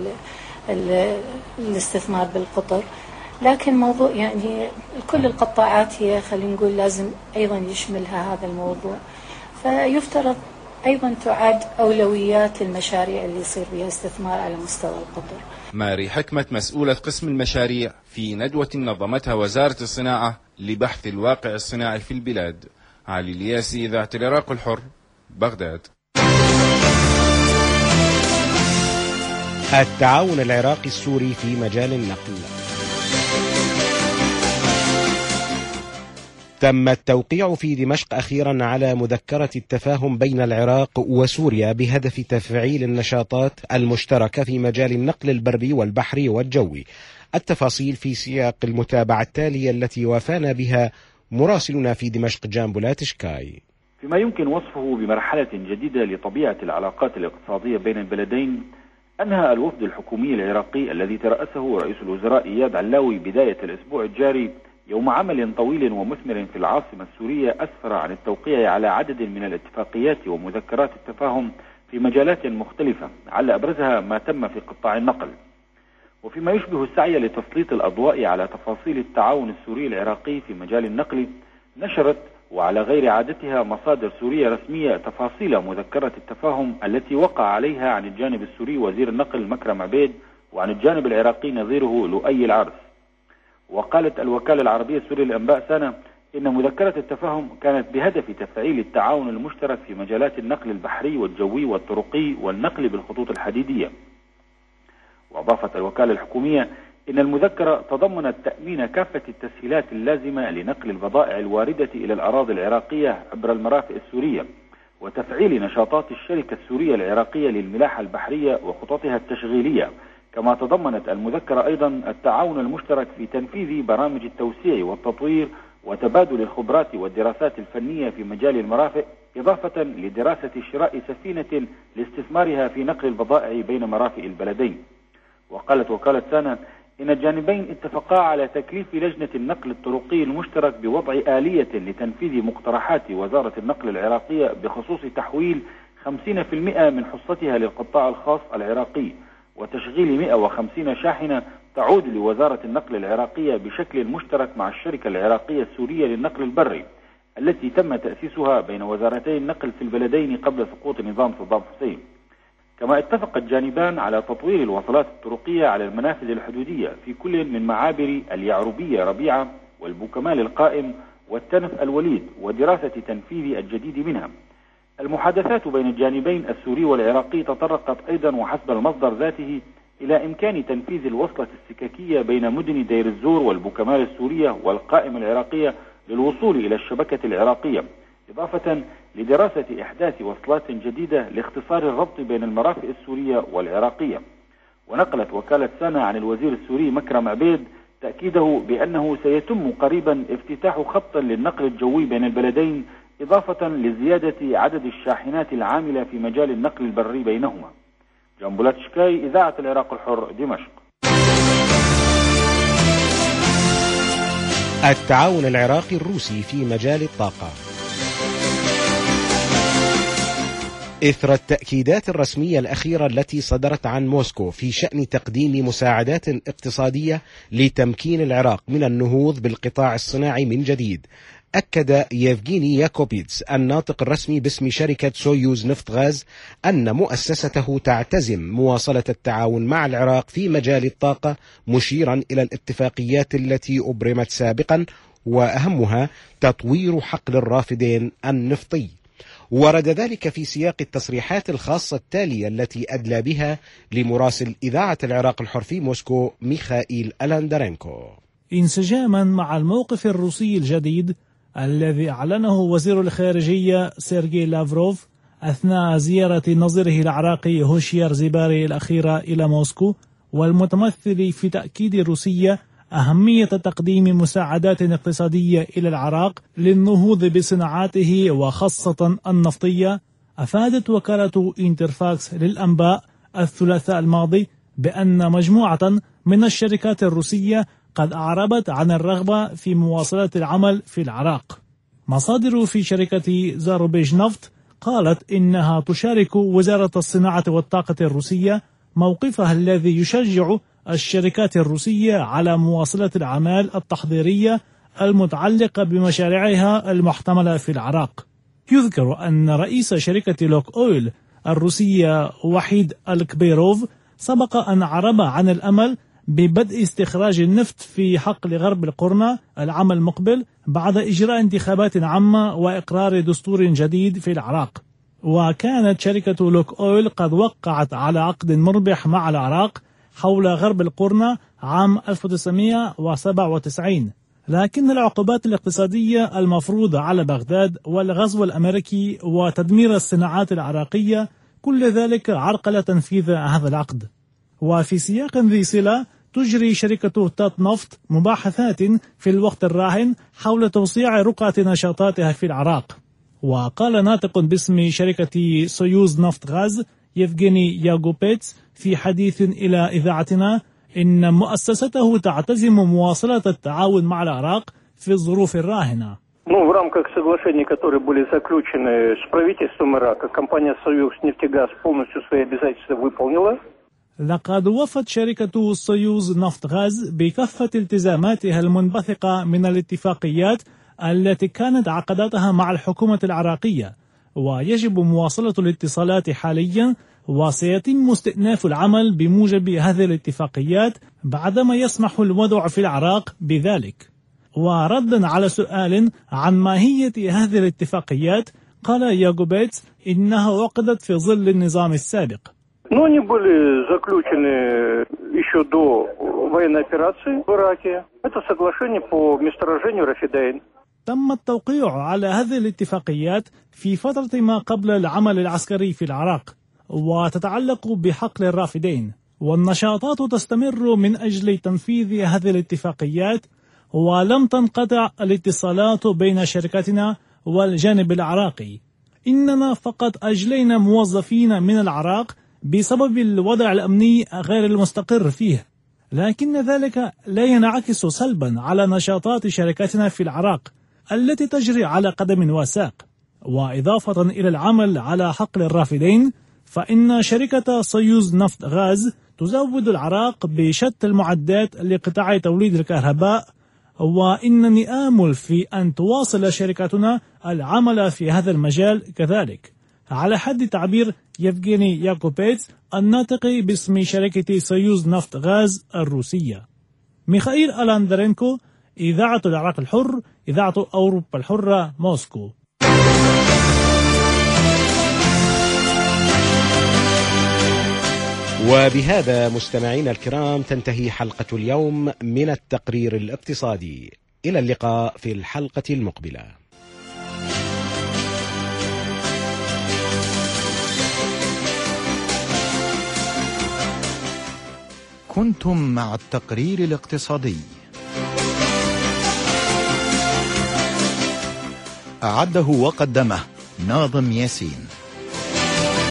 [SPEAKER 16] للاستثمار بالقطر، لكن موضوع يعني كل القطاعات هي خلينا نقول لازم أيضا يشملها هذا الموضوع، فيفترض أيضا تعاد أولويات المشاريع اللي يصير بها استثمار على مستوى القطر.
[SPEAKER 15] ماري حكمة مسؤولة قسم المشاريع في ندوة نظمتها وزارة الصناعة لبحث الواقع الصناعي في البلاد. علي الياسي، إذاعة العراق الحر، بغداد.
[SPEAKER 3] التعاون العراقي السوري في مجال النقل. تم التوقيع في دمشق أخيرا على مذكرة التفاهم بين العراق وسوريا بهدف تفعيل النشاطات المشتركة في مجال النقل البري والبحري والجوي. التفاصيل في سياق المتابعة التالية التي وافانا بها مراسلنا في دمشق جامبولا تشكاي.
[SPEAKER 17] فيما يمكن وصفه بمرحلة جديدة لطبيعة العلاقات الاقتصادية بين البلدين، أنهى الوفد الحكومي العراقي الذي ترأسه رئيس الوزراء إياد علاوي بداية الأسبوع الجاري يوم عمل طويل ومثمر في العاصمة السورية أسفر عن التوقيع على عدد من الاتفاقيات ومذكرات التفاهم في مجالات مختلفة، على أبرزها ما تم في قطاع النقل. وفيما يشبه السعي لتسليط الأضواء على تفاصيل التعاون السوري العراقي في مجال النقل، نشرت وعلى غير عادتها مصادر سورية رسمية تفاصيل مذكرة التفاهم التي وقع عليها عن الجانب السوري وزير النقل مكرم عبيد وعن الجانب العراقي نظيره لؤي العرس. وقالت الوكالة العربية السورية للأنباء سنة إن مذكرة التفاهم كانت بهدف تفعيل التعاون المشترك في مجالات النقل البحري والجوي والطرقي والنقل بالخطوط الحديدية. وأضافت الوكالة الحكومية إن المذكرة تضمنت تأمين كافة التسهيلات اللازمة لنقل البضائع الواردة إلى الأراضي العراقية عبر المرافق السورية، وتفعيل نشاطات الشركة السورية العراقية للملاحة البحرية وخططها التشغيلية. كما تضمنت المذكرة أيضا التعاون المشترك في تنفيذ برامج التوسيع والتطوير وتبادل الخبرات والدراسات الفنية في مجال المرافق، إضافة لدراسة شراء سفينة لاستثمارها في نقل البضائع بين مرافق البلدين. وقالت وكالة سانا إن الجانبين اتفقا على تكليف لجنة النقل الطرقي المشترك بوضع آلية لتنفيذ مقترحات وزارة النقل العراقية بخصوص تحويل 50% من حصتها للقطاع الخاص العراقي وتشغيل 150 شاحنة تعود لوزارة النقل العراقية بشكل مشترك مع الشركة العراقية السورية للنقل البري التي تم تأسيسها بين وزارتي النقل في البلدين قبل سقوط نظام صدام حسين. كما اتفق الجانبان على تطوير الوصلات الطرقية على المنافذ الحدودية في كل من معابر اليعربية ربيعة والبوكمال القائم والتنف الوليد ودراسة تنفيذ الجديد منها. المحادثات بين الجانبين السوري والعراقي تطرقت أيضا وحسب المصدر ذاته إلى إمكان تنفيذ الوصلة السككية بين مدن دير الزور والبوكمال السورية والقائم العراقية للوصول إلى الشبكة العراقية، إضافة لدراسة إحداث وصلات جديدة لاختصار الربط بين المرافق السورية والعراقية. ونقلت وكالة سانا عن الوزير السوري مكرم عبيد تأكيده بأنه سيتم قريبا افتتاح خط للنقل الجوي بين البلدين، إضافة لزيادة عدد الشاحنات العاملة في مجال النقل البري بينهما. جامبولا تشكاي، إذاعة العراق الحر، دمشق.
[SPEAKER 3] التعاون العراقي الروسي في مجال الطاقة. إثر التأكيدات الرسمية الأخيرة التي صدرت عن موسكو في شأن تقديم مساعدات اقتصادية لتمكين العراق من النهوض بالقطاع الصناعي من جديد، أكد يفغيني ياكوبيتس الناطق الرسمي باسم شركة سويوز نفط غاز أن مؤسسته تعتزم مواصلة التعاون مع العراق في مجال الطاقة، مشيرا إلى الاتفاقيات التي أبرمت سابقا وأهمها تطوير حقل الرافدين النفطي. ورد ذلك في سياق التصريحات الخاصة التالية التي أدلى بها لمراسل إذاعة العراق الحر في موسكو ميخائيل ألاندرينكو.
[SPEAKER 18] انسجاما مع الموقف الروسي الجديد الذي أعلنه وزير الخارجية سيرجي لافروف أثناء زيارة نظيره العراقي هوشيار زيباري الأخيرة إلى موسكو، والمتمثل في تأكيد روسيا أهمية تقديم مساعدات اقتصادية إلى العراق للنهوض بصناعاته وخاصة النفطية، أفادت وكالة انترفاكس للأنباء الثلاثاء الماضي بأن مجموعة من الشركات الروسية قد أعربت عن الرغبة في مواصلة العمل في العراق. مصادر في شركة زاروبيج نفط قالت إنها تشارك وزارة الصناعة والطاقة الروسية موقفها الذي يشجع الشركات الروسية على مواصلة الأعمال التحضيرية المتعلقة بمشاريعها المحتملة في العراق. يذكر أن رئيس شركة لوك أويل الروسية وحيد الكبيروف سبق أن عرب عن الأمل ببدء استخراج النفط في حقل غرب القرنة العام المقبل بعد إجراء انتخابات عامة وإقرار دستور جديد في العراق. وكانت شركة لوك أويل قد وقعت على عقد مربح مع العراق حول غرب القرنة عام 1997، لكن العقوبات الاقتصادية المفروضة على بغداد والغزو الأمريكي وتدمير الصناعات العراقية كل ذلك عرقل تنفيذ هذا العقد. وفي سياق ذي صلة تجري شركة تات نفط مباحثات في الوقت الراهن حول توسيع رقعة نشاطاتها في العراق. وقال ناطق باسم شركة سويوز نفط غاز يفغيني ياغوبيتس في حديث إلى إذاعتنا إن مؤسسته تعتزم مواصلة التعاون مع العراق في الظروف الراهنة.
[SPEAKER 19] В рамках соглашений, которые были заключены с правительством Ирака, компания «Союз нефтегаз» полностью свои обязательства выполнила.
[SPEAKER 18] لقد وفت شركة سويوز نفط غاز بكافة التزاماتها المنبثقة من الاتفاقيات التي كانت عقدتها مع الحكومة العراقية، ويجب مواصلة الاتصالات حاليا، وسيتم استئناف العمل بموجب هذه الاتفاقيات بعدما يسمح الوضع في العراق بذلك. وردا على سؤال عن ماهية هذه الاتفاقيات قال ياغوبيتس إنها عقدت في ظل النظام السابق.
[SPEAKER 19] Но они были заключены еще до военной операции в Ираке. Это соглашение по месторождению Рафидейн.
[SPEAKER 18] تم التوقيع على هذه الاتفاقيات في فترة ما قبل العمل العسكري في العراق، وتتعلق بحقل الرافدين، والنشاطات تستمر من أجل تنفيذ هذه الاتفاقيات، ولم تنقطع الاتصالات بين شركتنا والجانب العراقي. إننا فقط أجلينا موظفين من العراق بسبب الوضع الأمني غير المستقر فيه، لكن ذلك لا ينعكس سلبا على نشاطات شركتنا في العراق التي تجري على قدم وساق. وإضافة إلى العمل على حقل الرافدين، فإن شركة سويوز نفط غاز تزود العراق بشتى المعدات لقطاع توليد الكهرباء، وإنني آمل في أن تواصل شركتنا العمل في هذا المجال كذلك، على حد تعبير يفغيني ياغوبيتس الناطق باسم شركة سويوز نفط غاز الروسية. ميخائيل ألاندرينكو، إذاعة العراق الحر، إذاعة أوروبا الحرة، موسكو.
[SPEAKER 3] وبهذا مستمعينا الكرام تنتهي حلقة اليوم من التقرير الاقتصادي. إلى اللقاء في الحلقة المقبلة.
[SPEAKER 11] كنتم مع التقرير الاقتصادي، أعده وقدمه ناظم ياسين.